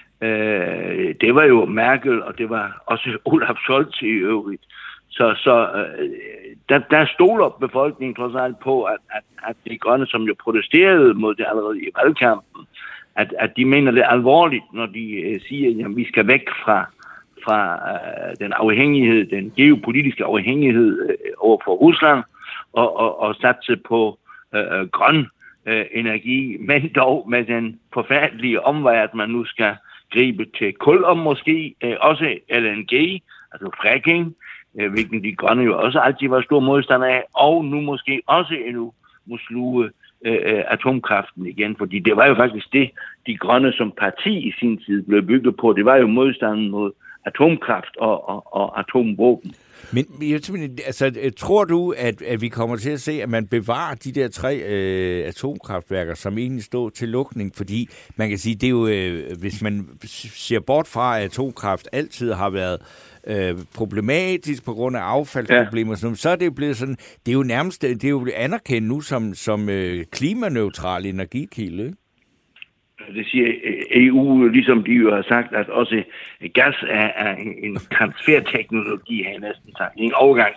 Øh, det var jo Merkel, og det var også Olaf Scholz i øvrigt. Så, så øh, der, der stoler befolkningen trods alt på, at, at, at de grønne, som jo protesterede mod det allerede i valgkampen, At, at de mener det alvorligt, når de øh, siger, at vi skal væk fra, fra øh, den afhængighed, den geopolitiske afhængighed øh, over for Rusland, og, og, og satse på øh, grøn øh, energi, men dog med den forfærdelige omvej, at man nu skal gribe til kul og måske øh, også L N G, altså fracking, øh, hvilken de grønne jo også altid var stor modstander af, og nu måske også endnu må sluge Øh, atomkraften igen, fordi det var jo faktisk det, de grønne som parti i sin tid blev bygget på. Det var jo modstanden mod atomkraft og, og, og atomvåben. Men altså, tror du, at, at vi kommer til at se, at man bevarer de der tre øh, atomkraftværker, som egentlig står til lukning? Fordi man kan sige, det er jo, øh, hvis man ser bort fra, at atomkraft altid har været øh, problematisk på grund af affaldsproblemer, ja. så er det jo blevet sådan, det er jo nærmest, det er jo blevet anerkendt nu som, som øh, klimaneutral energikilde, ikke? Det siger E U, ligesom de jo har sagt, at også gas er, er en transferteknologi, har jeg næsten sagt. En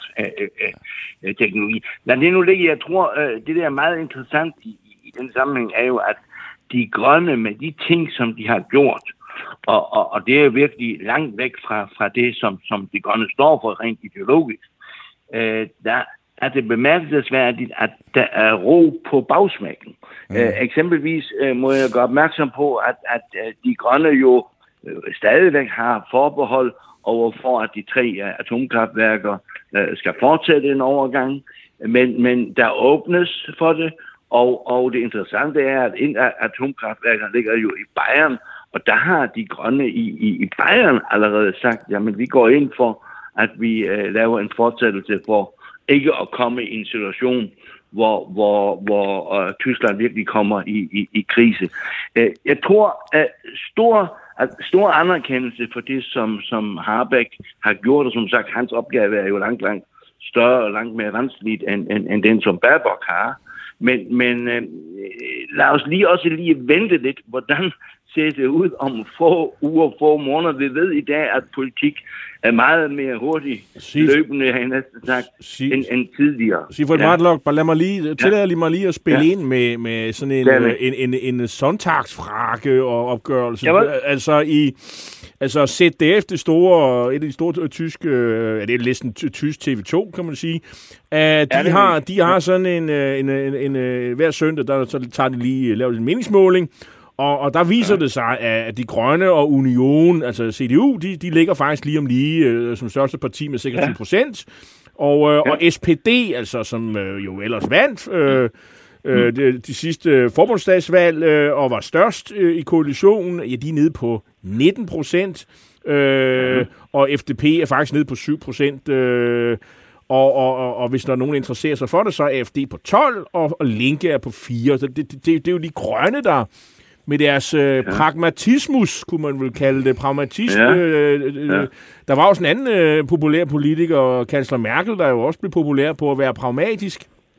overgangsteknologi. Lad det nu ligge. Jeg tror, det der er meget interessant i, i den sammenhæng, er jo, at de grønne med de ting, som de har gjort, og, og, og det er virkelig langt væk fra, fra det, som, som de grønne står for rent ideologisk, øh, der er det bemærkelsesværdigt, at der er ro på bagsmækken. Mm. Øh, eksempelvis øh, må jeg gøre opmærksom på, at, at øh, de grønne jo øh, stadigvæk har forbehold overfor, at de tre øh, atomkraftværker øh, skal fortsætte en overgang, men, men der åbnes for det, og, og det interessante er, at en af atomkraftværkerne ligger jo i Bayern, og der har de grønne i, i, i Bayern allerede sagt, jamen vi går ind for, at vi øh, laver en fortsættelse for ikke at komme i en situation, hvor, hvor, hvor uh, Tyskland virkelig kommer i, i, i krise. Uh, jeg tror, at stor, at stor anerkendelse for det, som, som Habeck har gjort, og som sagt, hans opgave er jo langt, langt større og langt mere vanskeligt, end, end, end den, som Baerbock har. Men, men uh, lad os lige også lige vente lidt, hvordan ser det ud om få uger, få måneder. Vi ved i dag, at politik er meget mere hurtigt løbende, har jeg næsten sagt, Sig, end, end tidligere. Sigfrid ja. Martlock, lad mig lige, tillader lige mig lige at spille ja. ind med, med sådan en, en, en, en, en sondagsfrage og opgørelse. Ja, altså i altså Z D F, det store, et af de store tyske, ja, det er næsten tysk T V to, kan man sige. Uh, de, ja, har, de har sådan en, en, en, en, en hver søndag, der så tager de lige lavet en meningsmåling. Og, og der viser ja. det sig, at de grønne og Union, altså C D U, de, de ligger faktisk lige om lige øh, som største parti med seksogtyve procent. Ja. Og, øh, ja. og S P D, altså som øh, jo ellers vandt øh, øh, de, de sidste forbundsdagsvalg øh, og var størst øh, i koalitionen, ja, de er nede på nitten procent. Øh, ja. Og F D P er faktisk nede på syv procent. Øh, Og, og, og, og hvis der er nogen, der interesserer sig for det, så er A F D på tolv, og, og Linke er på fire. Så det, det, det, det er jo de grønne, der med deres øh, ja. pragmatismus, kunne man vel kalde det, pragmatisme. Ja. Øh, ja. Der var også en anden øh, populær politiker, kansler Merkel, der jo også blev populær på at være pragmatisk.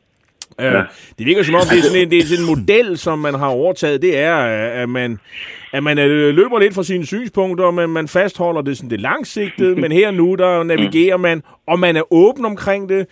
Ja. Øh, det virker som om, det er, sådan en, det er sådan en model, som man har overtaget. Det er, at man, at man løber lidt fra sine synspunkter, men man fastholder det sådan det langsigtede. Men her nu, der navigerer man, og man er åben omkring det.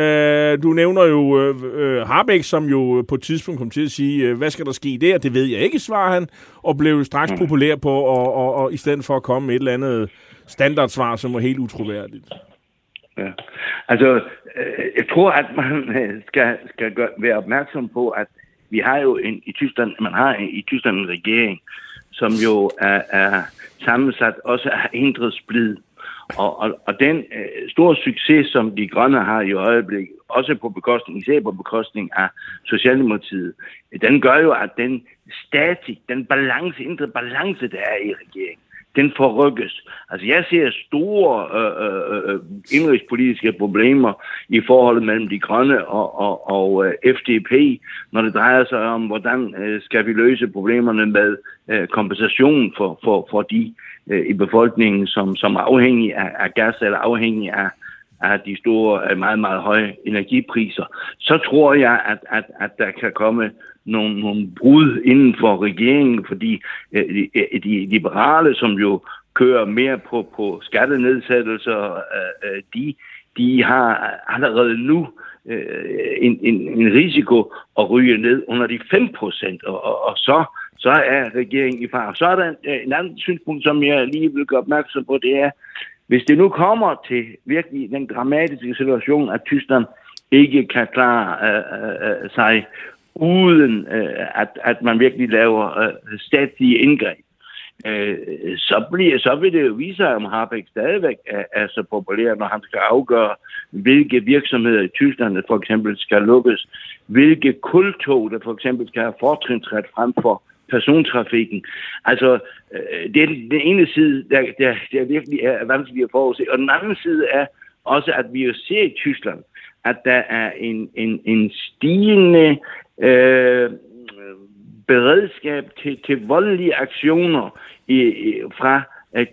Øh, du nævner jo øh, Habeck, som jo på et tidspunkt kom til at sige, hvad skal der ske der? Det ved jeg ikke, svarer han, og blev straks populær på, og, og, og i stedet for at komme med et eller andet standardsvar, som var helt utroværdigt. Ja. Altså, øh, jeg tror, at man skal, skal gøre, være opmærksom på, at vi har jo en, i Tyskland, man har en, i Tyskland en regering, som jo er, er sammensat også af indre splid. Og, og, og den øh, store succes, som de grønne har i øjeblikket, også på bekostning, især på bekostning af Socialdemokratiet, den gør jo, at den statik, den balance, indre balance, der er i regeringen, den forrykkes. Altså jeg ser store øh, øh, indrigspolitiske problemer i forholdet mellem de grønne og, og, og øh, F D P, når det drejer sig om, hvordan øh, skal vi løse problemerne med øh, kompensation for, for, for de øh, i befolkningen, som, som er afhængige af, af gas eller afhængige af, af de store, meget, meget høje energipriser. Så tror jeg, at, at, at der kan komme nogle, nogle brud inden for regeringen, fordi øh, de, de liberale, som jo kører mere på, på skattenedsættelser, øh, de, de har allerede nu øh, en, en, en risiko at ryge ned under de fem procent, og, og, og så, så er regeringen i fare. Så er der en, en anden synspunkt, som jeg lige vil gøre opmærksom på, det er, hvis det nu kommer til virkelig den dramatiske situation, at Tyskland ikke kan klare øh, øh, sig uden øh, at, at man virkelig laver øh, statslige indgreb, øh, så, bliver, så vil det jo vise sig, om Habeck stadigvæk er, er så populær, når han skal afgøre, hvilke virksomheder i Tyskland for eksempel skal lukkes, hvilke kultog, der for eksempel skal have fortrinsret frem for persontrafikken. Altså, øh, det er den ene side, der, der, der virkelig er vanskeligt at forudse, og den anden side er også, at vi jo ser i Tyskland, at der er en, en, en stigende øh, beredskab til, til voldelige aktioner i, i, fra øh,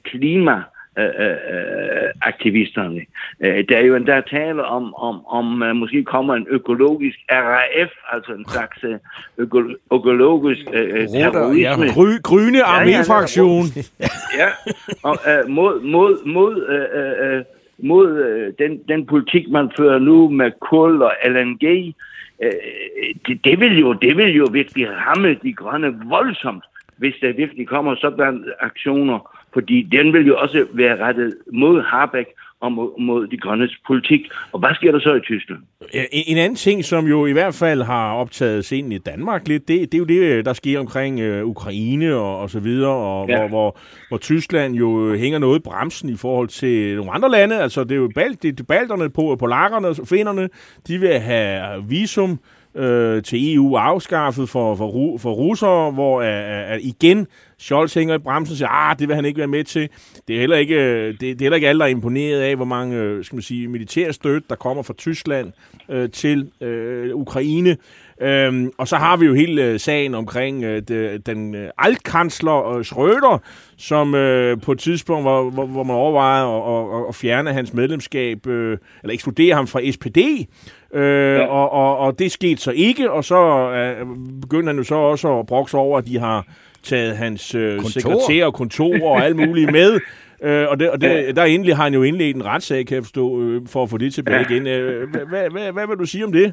klimaaktivisterne. Øh, øh, der er jo endda tale om, om, om uh, måske kommer en økologisk R A F, altså en slags øko, økologisk øh, terrorisme. Ja, gry, gryne arméfraktion. Ja, og øh, mod, mod, mod øh, øh, mod øh, den, den politik, man fører nu med kul og L N G, øh, det, det, vil jo, det vil jo virkelig ramme de grønne voldsomt, hvis der virkelig kommer sådan aktioner, fordi den vil jo også være rettet mod Habeck og mod, mod de grønnes politik. Og hvad sker der så i Tyskland? En anden ting, som jo i hvert fald har optaget scenen i Danmark lidt, det, det er jo det, der sker omkring øh, Ukraine og, og så videre, og ja. hvor, hvor, hvor Tyskland jo hænger noget i bremsen i forhold til nogle andre lande. Altså det er jo balt, det er balterne, på, polakkerne og finnerne, de vil have visum øh, til E U afskaffet for, for, for russere, hvor uh, uh, igen Scholz hænger i bremsen og siger, ah, det vil han ikke være med til. Det er heller ikke, det, det er heller ikke alle, der er imponeret af, hvor mange skal man sige, militær støtte, der kommer fra Tyskland øh, til øh, Ukraine. Øhm, og så har vi jo hele øh, sagen omkring øh, de, den øh, altkansler øh, Schröder, som øh, på et tidspunkt, hvor, hvor, hvor man overvejede at, at, at fjerne hans medlemskab, øh, eller ekskludere ham fra S P D, øh, ja. og, og, og det skete så ikke, og så øh, begyndte han jo så også at brokse over, at de har taget hans øh, sekretær og kontor og alt muligt med. Øh, og det, og det, der endelig har han jo indledt en retssag, kan jeg forstå, øh, for at få det tilbage ja. igen. Øh, hvad, hvad, hvad, hvad vil du sige om det?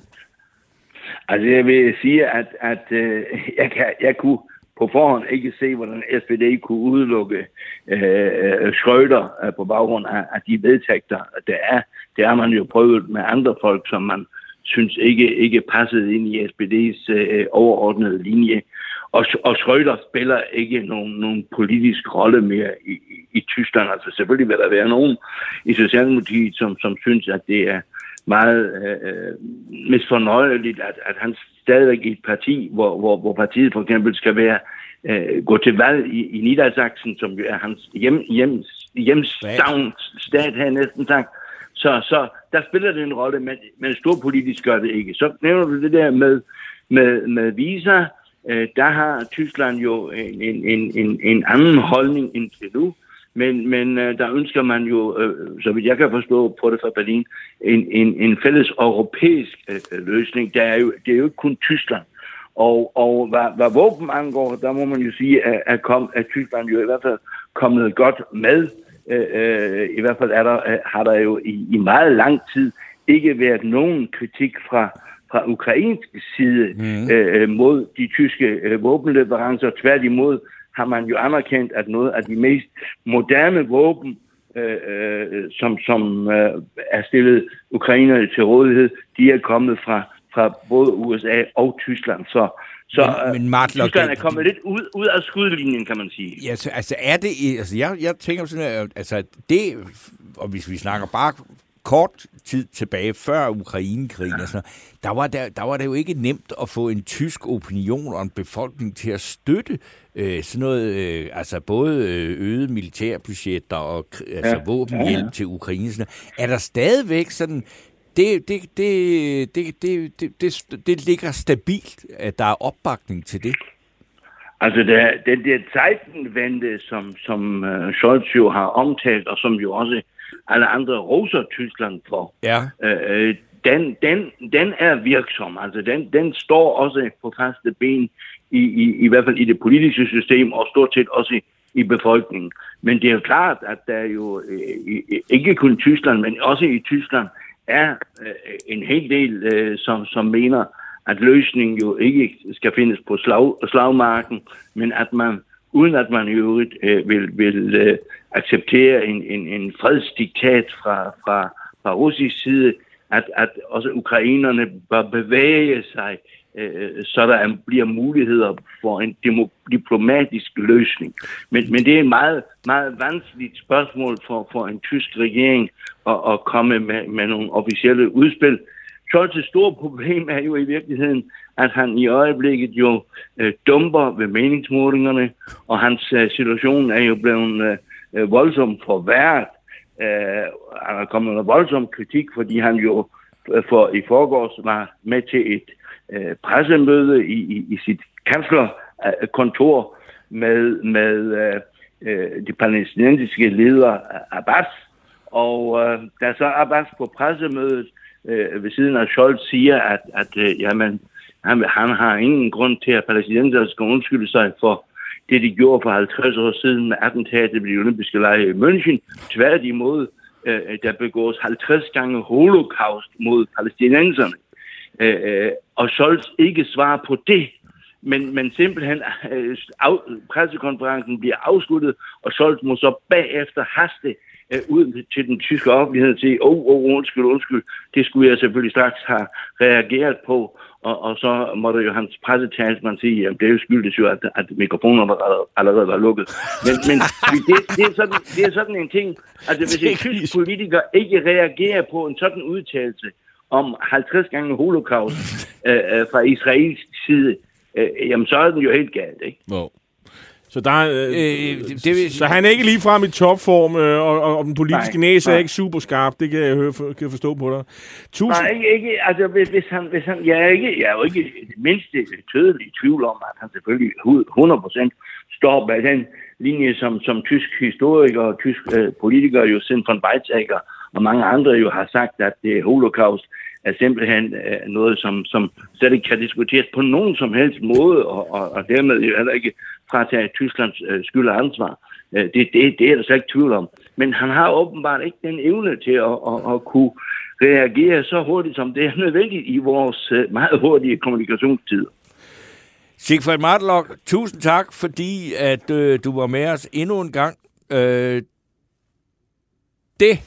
Altså, jeg vil sige, at, at øh, jeg, kan, jeg kunne på forhånd ikke se, hvordan S P D kunne udelukke øh, Schröder øh, på baggrund af, af de vedtægter, der er. Det har man jo prøvet med andre folk, som man synes ikke, ikke passede ind i S P D's øh, overordnede linje. Og, og Schröder spiller ikke nogen, nogen politisk rolle mere i, i, i Tyskland. Altså, selvfølgelig vil der være nogen i Socialdemokratiet, som, som synes, at det er meget øh, misfornøjeligt, at, at han stadigvæk i et parti, hvor, hvor, hvor partiet for eksempel skal være øh, gå til valg i, i Niedersachsen, som jo er hans hjem, hjem, hjemstavnsstat her næsten sagt. Så, så der spiller det en rolle, men, men storpolitisk gør det ikke. Så nævner du det der med, med, med visa. Øh, der har Tyskland jo en, en, en, en anden holdning indtil nu. Men, men øh, der ønsker man jo, øh, så vidt jeg kan forstå på det fra Berlin, en, en, en fælles europæisk øh, løsning. Det er, jo, det er jo ikke kun Tyskland. Og, og hvad, hvad våben angår, der må man jo sige, at, at, kom, at Tyskland jo i hvert fald kommet godt med. Øh, I hvert fald er der, har der jo i, i meget lang tid ikke været nogen kritik fra, fra ukrainsk side mm. øh, mod de tyske øh, våbenleverancer. Tværtimod har man jo anerkendt, at noget af de mest moderne våben, øh, øh, som, som øh, er stillet ukrainerne til rådighed, de er kommet fra, fra både U S A og Tyskland. Så, så men, men Martin, Tyskland er kommet lidt ud, ud af skudlinjen, kan man sige. Ja, så, altså er det, altså jeg, jeg tænker sådan, altså det, og hvis vi snakker bare kort tid tilbage, før Ukrainekrigen og sådan noget, der var, der, der var det jo ikke nemt at få en tysk opinion og en befolkning til at støtte øh, sådan noget, øh, altså både øget militærbudgetter og altså ja, våbenhjælp ja, ja. til Ukraine. Sådan noget. Er der stadigvæk sådan, det, det, det, det, det, det, det, det ligger stabilt, at der er opbakning til det? Altså, der, den der Zeitenwende, som, som uh, Scholz jo har omtalt, og som jo også alle andre roser Tyskland for, ja. øh, den, den, den er virksom. Altså, den, den står også på faste ben, i, i, i hvert fald i det politiske system, og stort set også i, i befolkningen. Men det er jo klart, at der jo øh, ikke kun Tyskland, men også i Tyskland, er øh, en hel del, øh, som, som mener, at løsningen jo ikke skal findes på slag, slagmarken, men at man, uden at man i øvrigt øh, vil, vil øh, acceptere en, en, en fredsdiktat fra, fra, fra russisk side, at, at også ukrainerne bør bevæge sig, øh, så der bliver muligheder for en demo- diplomatisk løsning. Men, men det er et meget, meget vanskeligt spørgsmål for, for en tysk regering at, at komme med, med nogle officielle udspil. Scholz's store problem er jo i virkeligheden, at han i øjeblikket jo øh, dumper ved meningsmålingerne, og hans øh, situation er jo blevet øh, voldsomt forværret. Øh, han er kommet med voldsom kritik, fordi han jo øh, for i forgårs var med til et øh, pressemøde i, i, i sit kanslerkontor med, med øh, de palæstinensiske ledere Abbas. Og øh, da så Abbas på pressemødet øh, ved siden af Scholz siger, at, at øh, jamen, han, han har ingen grund til, at palæstinenserne skal undskylde sig for det, de gjorde for halvtreds år siden med attentatet ved de olympiske lege i München. Tværtimod, øh, der begås halvtreds gange holocaust mod palæstinenserne. Øh, og Scholz ikke svarer på det, men, men simpelthen øh, af, pressekonferencen bliver afsluttet, og Scholz må så bagefter haste øh, ud til den tyske offentlighed og sige, åh, oh, oh, undskyld, undskyld, det skulle jeg selvfølgelig straks have reageret på. Og, og så måtte jo hans pressetalsmand sige, at det er jo skyldes jo, at, at mikrofonerne allerede var lukket. Men, men det, det, er sådan, det er sådan en ting, altså hvis en tysk politiker ikke reagerer på en sådan udtalelse, om halvtreds gange holocaust øh, øh, fra israelsk side, øh, jamen så er den jo helt galt, ikke? Wow. Så, der, øh, Øh, det, det vil- så han er ikke ligefrem i topform, øh, og, og den politiske Nej, næse er nej. ikke super skarp. Det kan jeg, høre, kan jeg forstå på dig. Tusind. Nej, ikke, ikke altså hvis, hvis han, hvis han, jeg er ikke, jeg er jo ikke det mindste tødelig tvivl om, at han selvfølgelig hundrede procent står bag den linje, som, som tysk historiker og tysk øh, politiker, jo Sinn von Weizsäcker og mange andre jo har sagt, at det holocaust er simpelthen øh, noget, som, som slet ikke kan diskuteres på nogen som helst måde, og, og, og dermed jo heller ikke fratage Tysklands øh, skyld og ansvar. Øh, det, det, det er der slet ikke tvivl om. Men han har åbenbart ikke den evne til at, at, at kunne reagere så hurtigt, som det er nødvendigt i vores øh, meget hurtige kommunikationstider. Sigfrid Martlock, tusind tak, fordi at øh, du var med os endnu en gang. Øh, det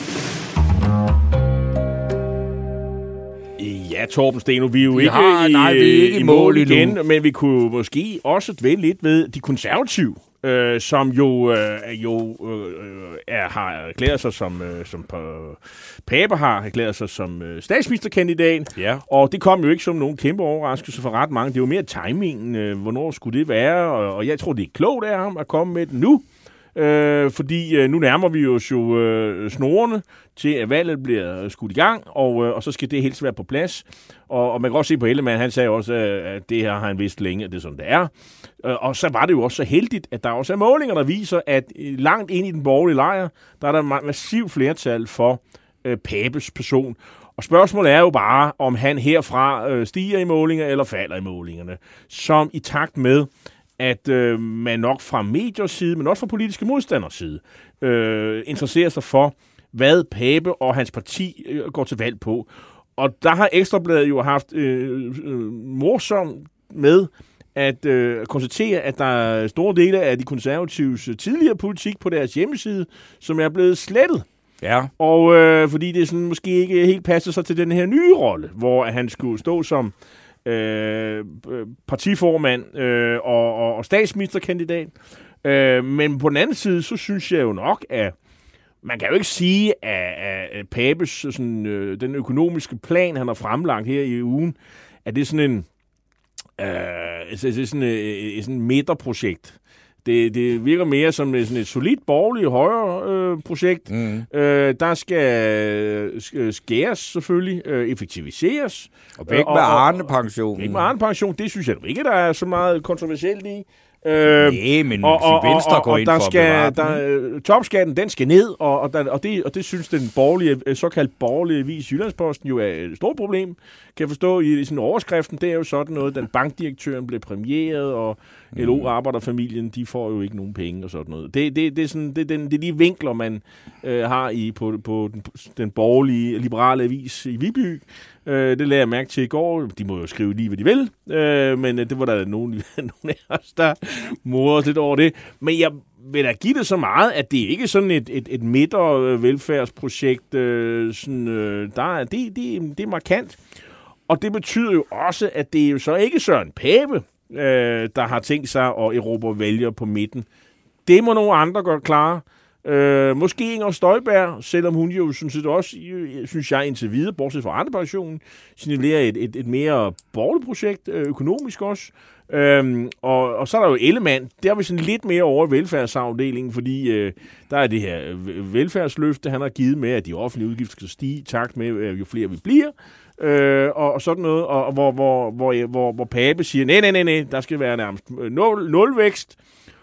Ja, Torben Steno, vi er jo Vi ikke, har- i, nej, vi er ikke i i mål mål endnu. igen, men vi kunne måske også dvæle lidt ved de konservative, øh, som jo, øh, jo øh, er, har erklæret sig som, øh, som øh, Pape har erklæret sig som øh, statsministerkandidat, Ja. og det kom jo ikke som nogen kæmpe overraskelse for ret mange. Det var mere timingen, øh, hvornår skulle det være, og, og jeg tror, det er klogt af ham at komme med det nu. Øh, fordi øh, nu nærmer vi os jo øh, snorene til, at valget bliver skudt i gang, og, øh, og så skal det helst være på plads. Og, og man kan også se på Ellemann, han sagde også, øh, at det her har han vidst længe, at det er sådan, det er. Øh, og så var det jo også så heldigt, at der også er målinger, der viser, at øh, langt ind i den borgerlige lejr, der er der ma- massiv flertal for øh, Papes person. Og spørgsmålet er jo bare, om han herfra øh, stiger i målinger eller falder i målingerne. Som i takt med, at øh, man nok fra mediers side, men også fra politiske modstanders side, øh, interesserer sig for, hvad Pape og hans parti øh, går til valg på. Og der har Ekstrabladet jo haft øh, øh, morsomt med at øh, konstatere, at der er store dele af de konservatives tidligere politik på deres hjemmeside, som er blevet slettet. Ja. Og øh, fordi det sådan måske ikke helt passer sig til den her nye rolle, hvor han skulle stå som Øh, partiformand øh, og, og, og statsministerkandidat. Øh, men på den anden side, så synes jeg jo nok, at man kan jo ikke sige, at, at Papes sådan, øh, den økonomiske plan, han har fremlagt her i ugen, at det er sådan en øh, det er sådan et, et sådan midterprojekt. Det, det virker mere som et, sådan et solidt borgerligt højre-projekt. Øh, mm. øh, der skal skæres selvfølgelig, øh, effektiviseres. Og væk med Arne-pensionen. Væk med Arne-pension, det synes jeg ikke, der er så meget kontroversielt i. Øh, Nej, men og, og, Venstre og, går og ind der for skal, at bevare der, den. topskatten, den skal ned, og, og, der, og, det, og det synes den borgerlige, såkaldt borgerlige vis Jyllandsposten jo er et stort problem. Kan jeg forstå i sådan overskriften, det er jo sådan noget, den bankdirektøren blev præmieret, og mm. L O-arbejderfamilien, de får jo ikke nogen penge og sådan noget. Det, det, det, er, sådan, det, er, den, det er de vinkler, man øh, har i på, på den, den borgerlige, liberale avis i Viby. Øh, det lagde jeg mærke til i går. De må jo skrive lige, hvad de vil. Øh, men øh, det var der nogen, nogen af os, der morede os lidt over det. Men jeg vil da give det så meget, at det ikke er sådan et, et, et midtervelfærdsprojekt. Øh, sådan, øh, der er, det, det, det er markant. Og det betyder jo også, at det er jo så ikke Søren Pape, øh, der har tænkt sig at erobre vælgere på midten. Det må nogle andre godt klare. Øh, måske Inger Støjberg, selvom hun jo synes jeg også, synes jeg indtil videre, bortset fra Arne-pensionen, signalerer et, et, et mere borgerligt projekt, økonomisk også. Øhm, og, og så er der jo Ellemann, der er vi sådan lidt mere over i velfærdsafdelingen, fordi øh, der er det her velfærdsløfte, han har givet med, at de offentlige udgifter skal stige i takt med, øh, jo flere vi bliver. Øh, og, og sådan noget, og, og hvor, hvor, hvor, hvor, hvor Pape siger, nej, nej, nej, nej, der skal være nærmest nul, nulvækst.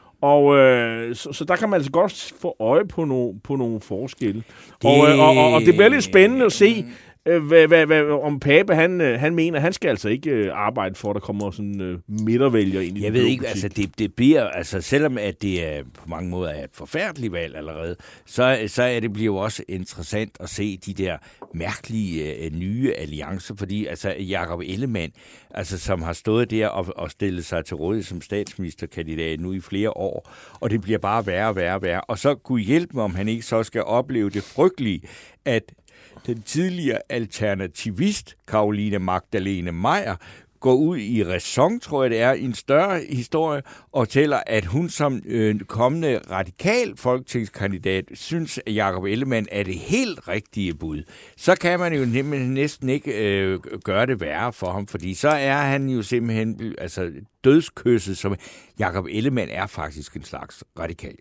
Og øh, så, så der kan man altså godt få øje på, no, på nogle forskelle. Det... Og, øh, og, og, og det bliver lidt spændende at se, øh, hvad, hvad, hvad, om Pape han, øh, han mener, han skal altså ikke øh, arbejde for, at der kommer sådan øh, midtervælgere ind i Jeg ved ikke, altså det, det bliver, altså selvom at det er på mange måder er et forfærdeligt valg allerede, så, så er det bliver jo også interessant at se de der mærkelige øh, nye alliancer, fordi altså Jakob Ellemann, altså som har stået der og, og stillet sig til rådighed som statsministerkandidat nu i flere år, og det bliver bare værre og værre og værre. Og så kunne hjælpe mig, om han ikke så skal opleve det frygtelige, at den tidligere alternativist, Caroline Magdalene Maier, går ud i ræson, tror jeg det er, i en større historie, og tæller, at hun som øh, kommende radikal folketingskandidat synes, at Jakob Ellemann er det helt rigtige bud, så kan man jo næsten ikke øh, gøre det værre for ham, fordi så er han jo simpelthen altså, dødskysset, som Jakob Ellemann er faktisk en slags radikal.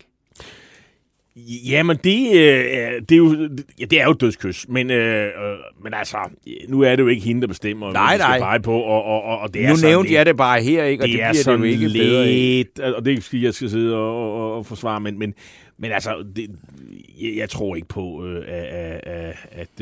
Jamen, det, øh, det, er jo, ja, det er jo dødskys, men, øh, men altså, nu er det jo ikke hende, der bestemmer, nej, hvad nej. skal pege på, og, og, og det er nu sådan nævnte jeg det bare her, ikke? Og det, det bliver det jo ikke bedre lidt, og det skal jeg skal sidde og, og, og forsvare, men, men, men altså, det, jeg, jeg tror ikke på, øh, at, at, at,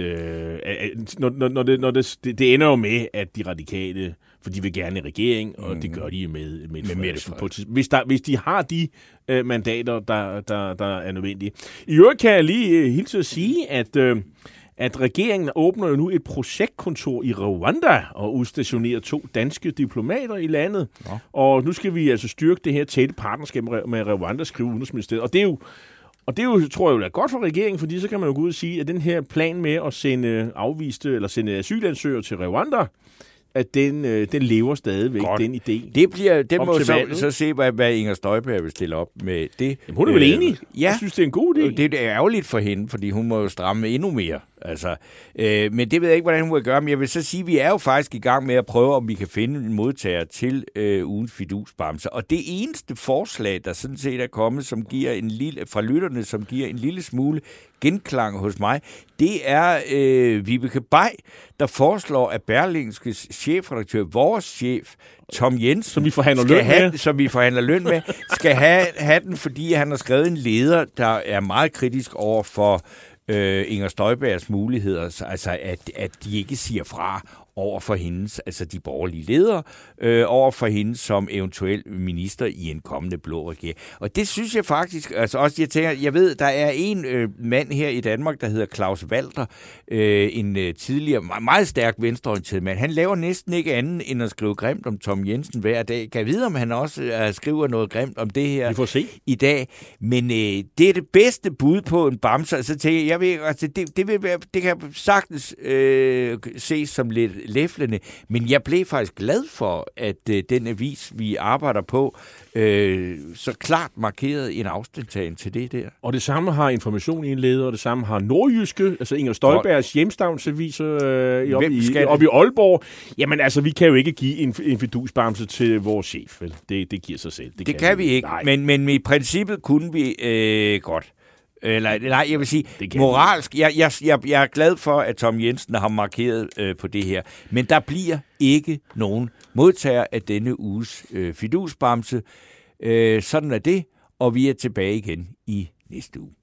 at når, når, det, når det, det ender jo med, at de radikale, for de vil gerne i regering, og mm. det gør de med, med, med, med hvis, der, hvis de har de øh, mandater, der, der, der er nødvendige. I øvrigt kan jeg lige øh, hilse at sige, at, øh, at regeringen åbner jo nu et projektkontor i Rwanda og udstationerer to danske diplomater i landet. Ja. Og nu skal vi altså styrke det her tætte partnerskab med Rwanda, skriver Udenrigsministeriet. Og det er jo Og det er jo, tror jeg jo, er godt for regeringen, fordi så kan man jo gå ud og sige, at den her plan med at sende afviste eller sende asylansøgere til Rwanda, at den, øh, den lever stadigvæk, godt. Den idé. Det bliver, det må så, så se, hvad, hvad Inger Støjberg vil stille op med det. Jamen, hun er vel enig? Ja. Jeg synes, det er en god idé. Det er ærgerligt for hende, fordi hun må jo stramme endnu mere. Altså, øh, men det ved jeg ikke, hvordan hun vil gøre. Men jeg vil så sige, at vi er jo faktisk i gang med at prøve, om vi kan finde en modtager til øh, ugens fidusbamse. Og det eneste forslag, der sådan set er kommet, som giver en lille, fra lytterne, som giver en lille smule genklang hos mig, det er øh, Vibeke Bay, der foreslår, at Berlingskes chefredaktør, vores chef, Tom Jensen, som vi forhandler løn have, med, som vi forhandler løn med, skal have, have den, fordi han har skrevet en leder, der er meget kritisk over for øh, Inger Støjbergs muligheder, altså at, at de ikke siger fra over for hendes, altså de borgerlige ledere, øh, over for hende som eventuel minister i en kommende blå regering. Og det synes jeg faktisk, altså også, jeg tænker, jeg ved, der er en øh, mand her i Danmark, der hedder Claus Walter, øh, en øh, tidligere, meget, meget stærk venstreorienteret mand. Han laver næsten ikke andet end at skrive grimt om Tom Jensen hver dag. Kan jeg vide, om han også øh, skriver noget grimt om det her Vi får se. i dag? Men øh, det er det bedste bud på en bamse. Altså, tænker jeg, jeg ved, altså, det, det, vil være, det kan sagtens øh, ses som lidt læflende, men jeg blev faktisk glad for, at øh, den avis, vi arbejder på, øh, så klart markerede en afstandtagen til det der. Og det samme har Information i en leder, og det samme har Nordjyske, altså Inger Støjbergs hjemstavnsavis øh, oppe i, op i Aalborg. Jamen altså, vi kan jo ikke give en, en fidusbamse til vores chef, vel? Det, det giver sig selv. Det, det kan, kan vi ikke, men, men i princippet kunne vi øh, godt. Eller, nej, jeg vil sige, moralsk, jeg, jeg, jeg, jeg er glad for, at Tom Jensen har markeret øh, på det her, men der bliver ikke nogen modtager af denne uges øh, fidusbamse. Øh, sådan er det, og vi er tilbage igen i næste uge.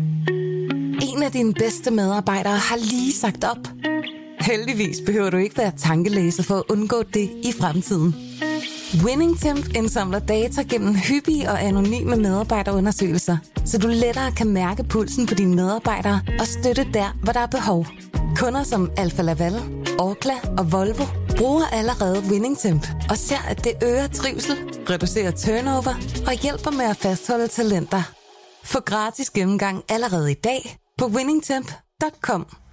En af dine bedste medarbejdere har lige sagt op. Heldigvis behøver du ikke være tankelæser for at undgå det i fremtiden. WinningTemp indsamler data gennem hyppige og anonyme medarbejderundersøgelser, så du lettere kan mærke pulsen på dine medarbejdere og støtte der, hvor der er behov. Kunder som Alfa Laval, Orkla og Volvo bruger allerede WinningTemp og ser, at det øger trivsel, reducerer turnover og hjælper med at fastholde talenter. Få gratis gennemgang allerede i dag på winningtemp punktum com.